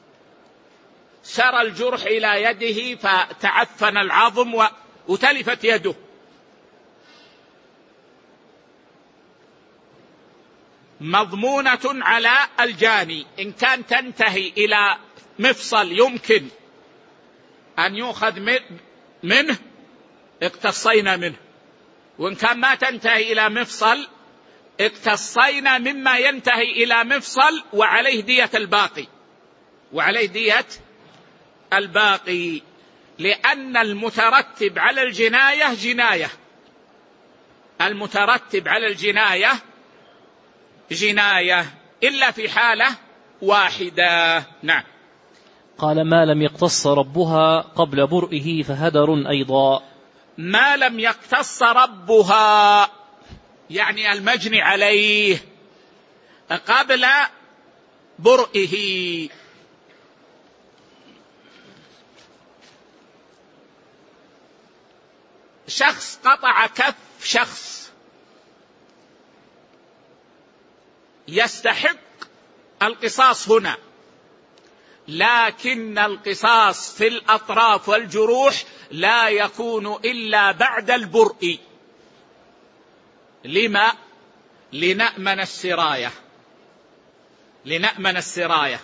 سرى الجرح إلى يده فتعفن العظم وتلفت يده، مضمونة على الجاني. إن كان تنتهي إلى مفصل يمكن أن يؤخذ منه اقتصينا منه، وإن كان ما تنتهي إلى مفصل اقتصينا مما ينتهي إلى مفصل وعليه دية الباقي، لأن المترتب على الجناية جناية، المترتب على الجناية جناية إلا في حالة واحدة. نعم. قال: ما لم يقتص ربها قبل برئه فهدر أيضا. ما لم يقتص ربها يعني المجني عليه قبل برئه. شخص قطع كف شخص يستحق القصاص هنا، لكن القصاص في الأطراف والجروح لا يكون إلا بعد البرء. لما؟ لنأمن السراية.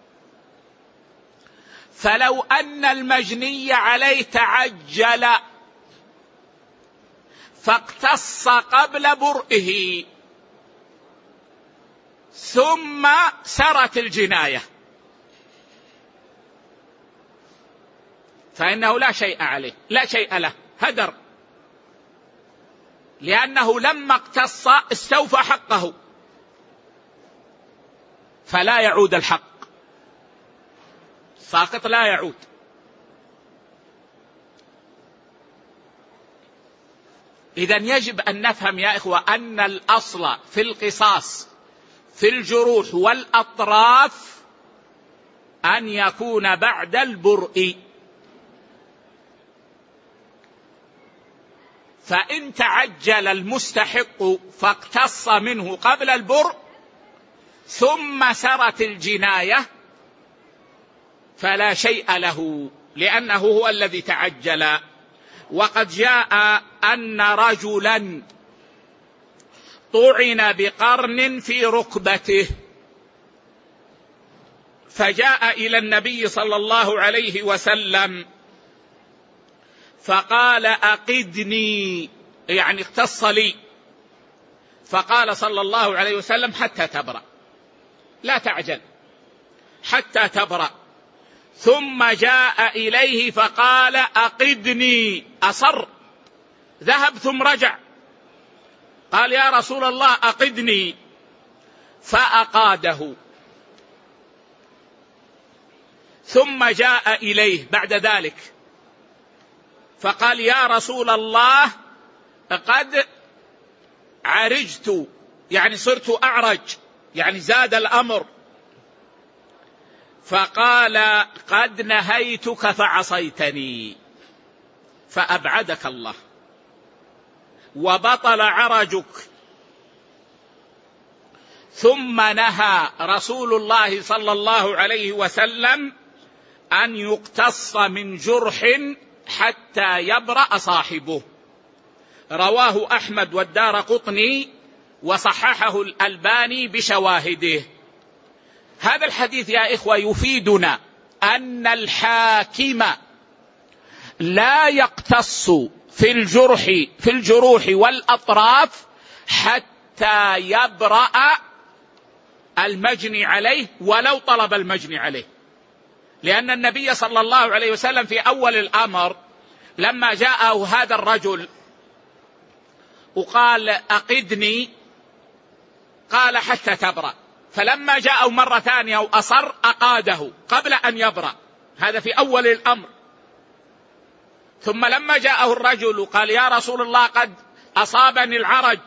فلو أن المجني عليه تعجل فاقتص قبل برئه ثم سرت الجناية فإنه لا شيء عليه، لا شيء له، هدر، لأنه لما اقتص استوفى حقه فلا يعود الحق، ساقط لا يعود. إذن يجب أن نفهم يا إخوة أن الأصل في القصاص في الجروح والأطراف أن يكون بعد البرء، فإن تعجل المستحق فاقتص منه قبل البرء ثم سرت الجناية فلا شيء له، لأنه هو الذي تعجل. وقد جاء أن رجلا طعن بقرن في ركبته فجاء إلى النبي صلى الله عليه وسلم فقال أقدني، يعني اختص لي. فقال صلى الله عليه وسلم حتى تبرأ، لا تعجل حتى تبرأ. ثم جاء إليه فقال أقدني، أصر، ذهب ثم رجع، قال يا رسول الله أقدني، فأقاده. ثم جاء إليه بعد ذلك فقال يا رسول الله قد عرجت، يعني صرت أعرج، يعني زاد الأمر. فقال قد نهيتك فعصيتني فأبعدك الله وبطل عرجك. ثم نهى رسول الله صلى الله عليه وسلم أن يقتص من جرح حتى يبرأ صاحبه. رواه أحمد والدارقطني وصححه الألباني بشواهده. هذا الحديث يا إخوة يفيدنا أن الحاكم لا يقتص في الجروح والأطراف حتى يبرأ المجني عليه ولو طلب المجني عليه، لأن النبي صلى الله عليه وسلم في أول الأمر لما جاءه هذا الرجل وقال أقدني قال حتى تبرأ، فلما جاءه مرة ثانية وأصر أقاده قبل أن يبرأ، هذا في أول الأمر. ثم لما جاءه الرجل قال يا رسول الله قد أصابني العرج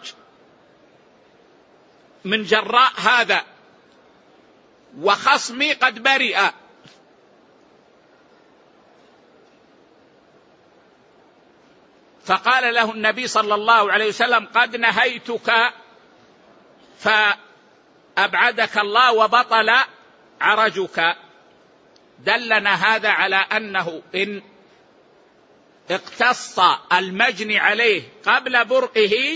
من جراء هذا وخصمي قد برئ، فقال له النبي صلى الله عليه وسلم قد نهيتك فأبعدك الله وبطل عرجك. دلنا هذا على أنه إن اقتص المجني عليه قبل برئه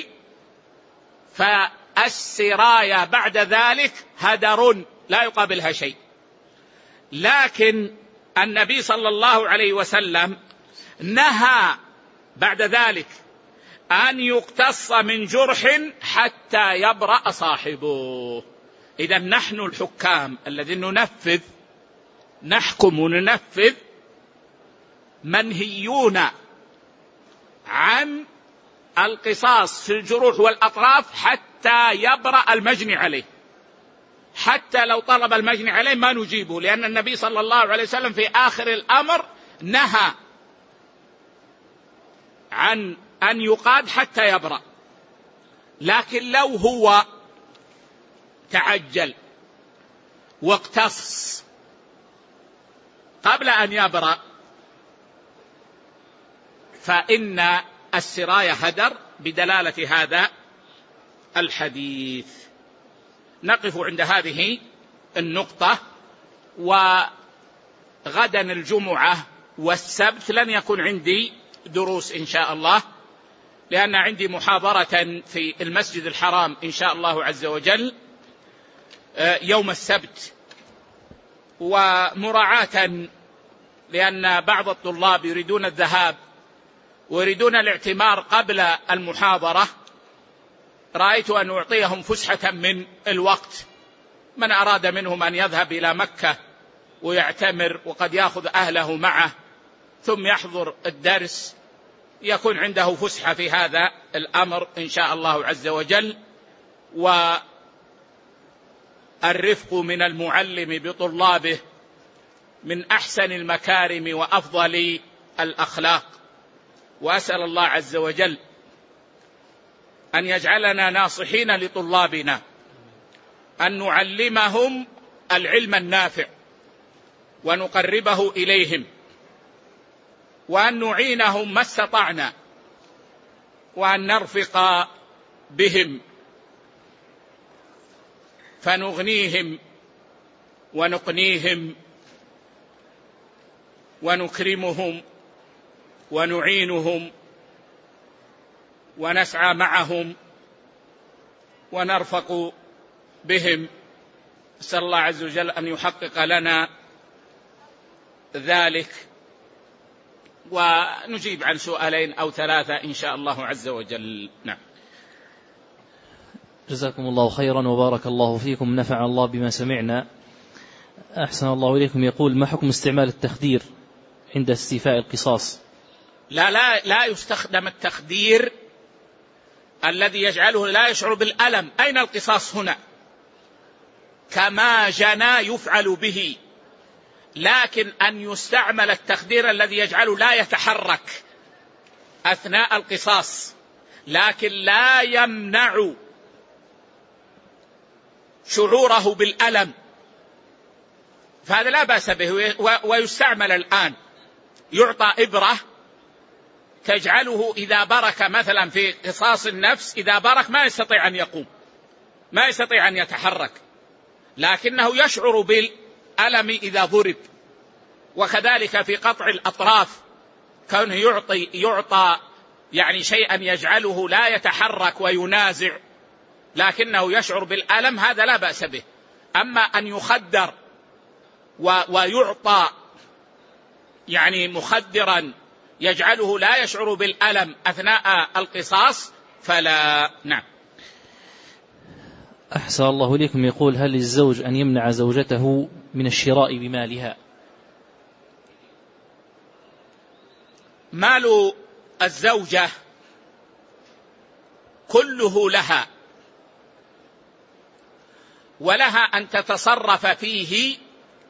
فالسرايا بعد ذلك هدر لا يقابلها شيء. لكن النبي صلى الله عليه وسلم نهى بعد ذلك أن يقتص من جرح حتى يبرأ صاحبه. إذا نحن الحكام الذين نحكم وننفذ منهيون عن القصاص في الجروح والأطراف حتى يبرأ المجني عليه. حتى لو طلب المجني عليه ما نجيبه، لأن النبي صلى الله عليه وسلم في آخر الأمر نهى عن أن يقاد حتى يبرأ. لكن لو هو تعجل واقتص قبل أن يبرأ فإن السراية هدر بدلالة هذا الحديث. نقف عند هذه النقطة، وغدا الجمعة والسبت لن يكون عندي دروس إن شاء الله، لأن عندي محاضرة في المسجد الحرام إن شاء الله عز وجل يوم السبت، ومراعاة لأن بعض الطلاب يريدون الذهاب ويريدون الاعتمار قبل المحاضرة، رأيت أن أعطيهم فسحة من الوقت. من أراد منهم أن يذهب إلى مكة ويعتمر وقد يأخذ أهله معه ثم يحضر الدرس يكون عنده فسحة في هذا الأمر إن شاء الله عز وجل. والرفق من المعلم بطلابه من أحسن المكارم وأفضل الأخلاق. وأسأل الله عز وجل أن يجعلنا ناصحين لطلابنا، أن نعلمهم العلم النافع ونقربه إليهم، وأن نعينهم ما استطعنا، وأن نرفق بهم فنغنيهم ونقنيهم ونكرمهم ونعينهم ونسعى معهم ونرفق بهم. أسأل الله عز وجل أن يحقق لنا ذلك، ونجيب عن سؤالين أو ثلاثة إن شاء الله عز وجل. نعم. جزاكم الله خيرا وبارك الله فيكم، نفع الله بما سمعنا. أحسن الله إليكم. يقول: ما حكم استعمال التخدير عند استيفاء القصاص؟ لا يستخدم التخدير الذي يجعله لا يشعر بالألم. أين القصاص هنا؟ كما جنى يفعل به، لكن أن يستعمل التخدير الذي يجعله لا يتحرك أثناء القصاص لكن لا يمنع شعوره بالألم، فهذا لا بأس به. ويستعمل الآن، يعطى إبرة تجعله إذا برك مثلا في قصاص النفس، إذا برك ما يستطيع أن يقوم، ما يستطيع أن يتحرك، لكنه يشعر بالألم إذا ضرب. وكذلك في قطع الأطراف، كونه يعطى يعني شيئا يجعله لا يتحرك وينازع لكنه يشعر بالألم، هذا لا بأس به. أما أن يخدر ويعطى يعني مخدرا يجعله لا يشعر بالألم أثناء القصاص فلا. نعم. أحسن الله إليكم. يقول: هل للزوج أن يمنع زوجته من الشراء بمالها؟ مال الزوجة كله لها، ولها أن تتصرف فيه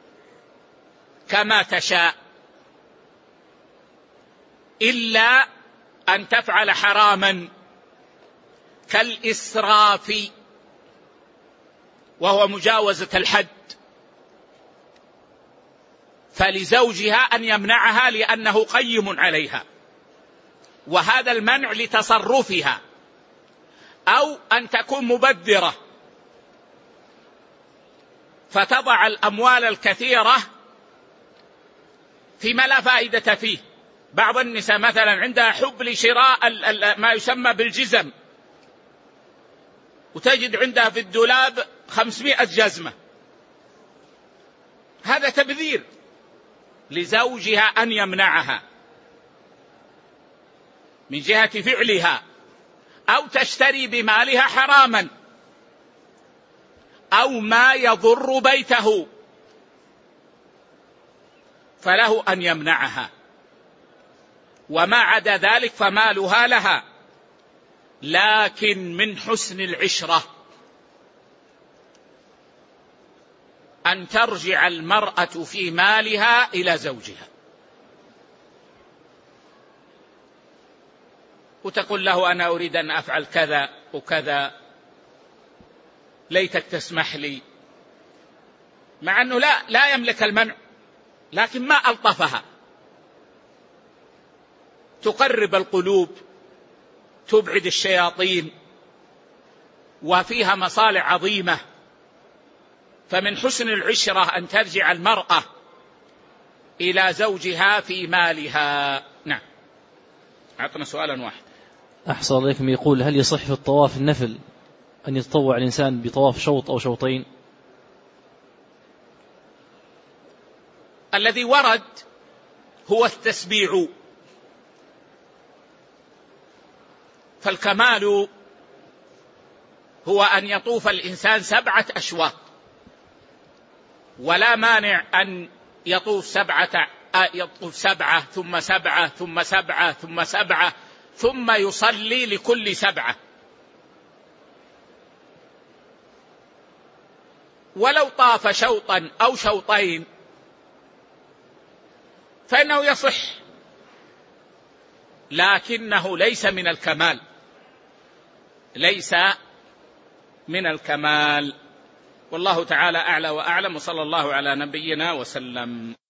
كما تشاء، إلا أن تفعل حراما كالإسراف وهو مجاوزة الحد، فلزوجها أن يمنعها لأنه قيم عليها، وهذا المنع لتصرفها. أو أن تكون مبذرة فتضع الأموال الكثيرة فيما لا فائدة فيه. بعض النساء مثلا عندها حب لشراء ما يسمى بالجزم، وتجد عندها في الدولاب 500 جزمة، هذا تبذير. لزوجها أن يمنعها من جهة فعلها، أو تشتري بمالها حراما أو ما يضر بيته، فله أن يمنعها. وما عدا ذلك فمالها لها، لكن من حسن العشرة أن ترجع المرأة في مالها إلى زوجها، وتقول له: أنا أريد أن أفعل كذا وكذا، ليتك تسمح لي، مع أنه لا يملك المنع، لكن ما ألطفها. تقرب القلوب، تبعد الشياطين، وفيها مصالح عظيمة. فمن حسن العشرة أن ترجع المرأة إلى زوجها في مالها. نعم. أعطنا سؤالا واحد. أحسن عليكم. يقول: هل يصح في الطواف النفل أن يتطوع الإنسان بطواف شوط أو شوطين؟ الذي ورد هو التسبيع، فالكمال هو أن يطوف الإنسان 7 أشواط، ولا مانع أن يطوف 7 ثم 7 ثم 7 ثم 7 ثم يصلي لكل 7. ولو طاف شوطا أو شوطين فإنه يصح، لكنه ليس من الكمال، ليس من الكمال. والله تعالى أعلى وأعلم، وصلى الله على نبينا وسلم.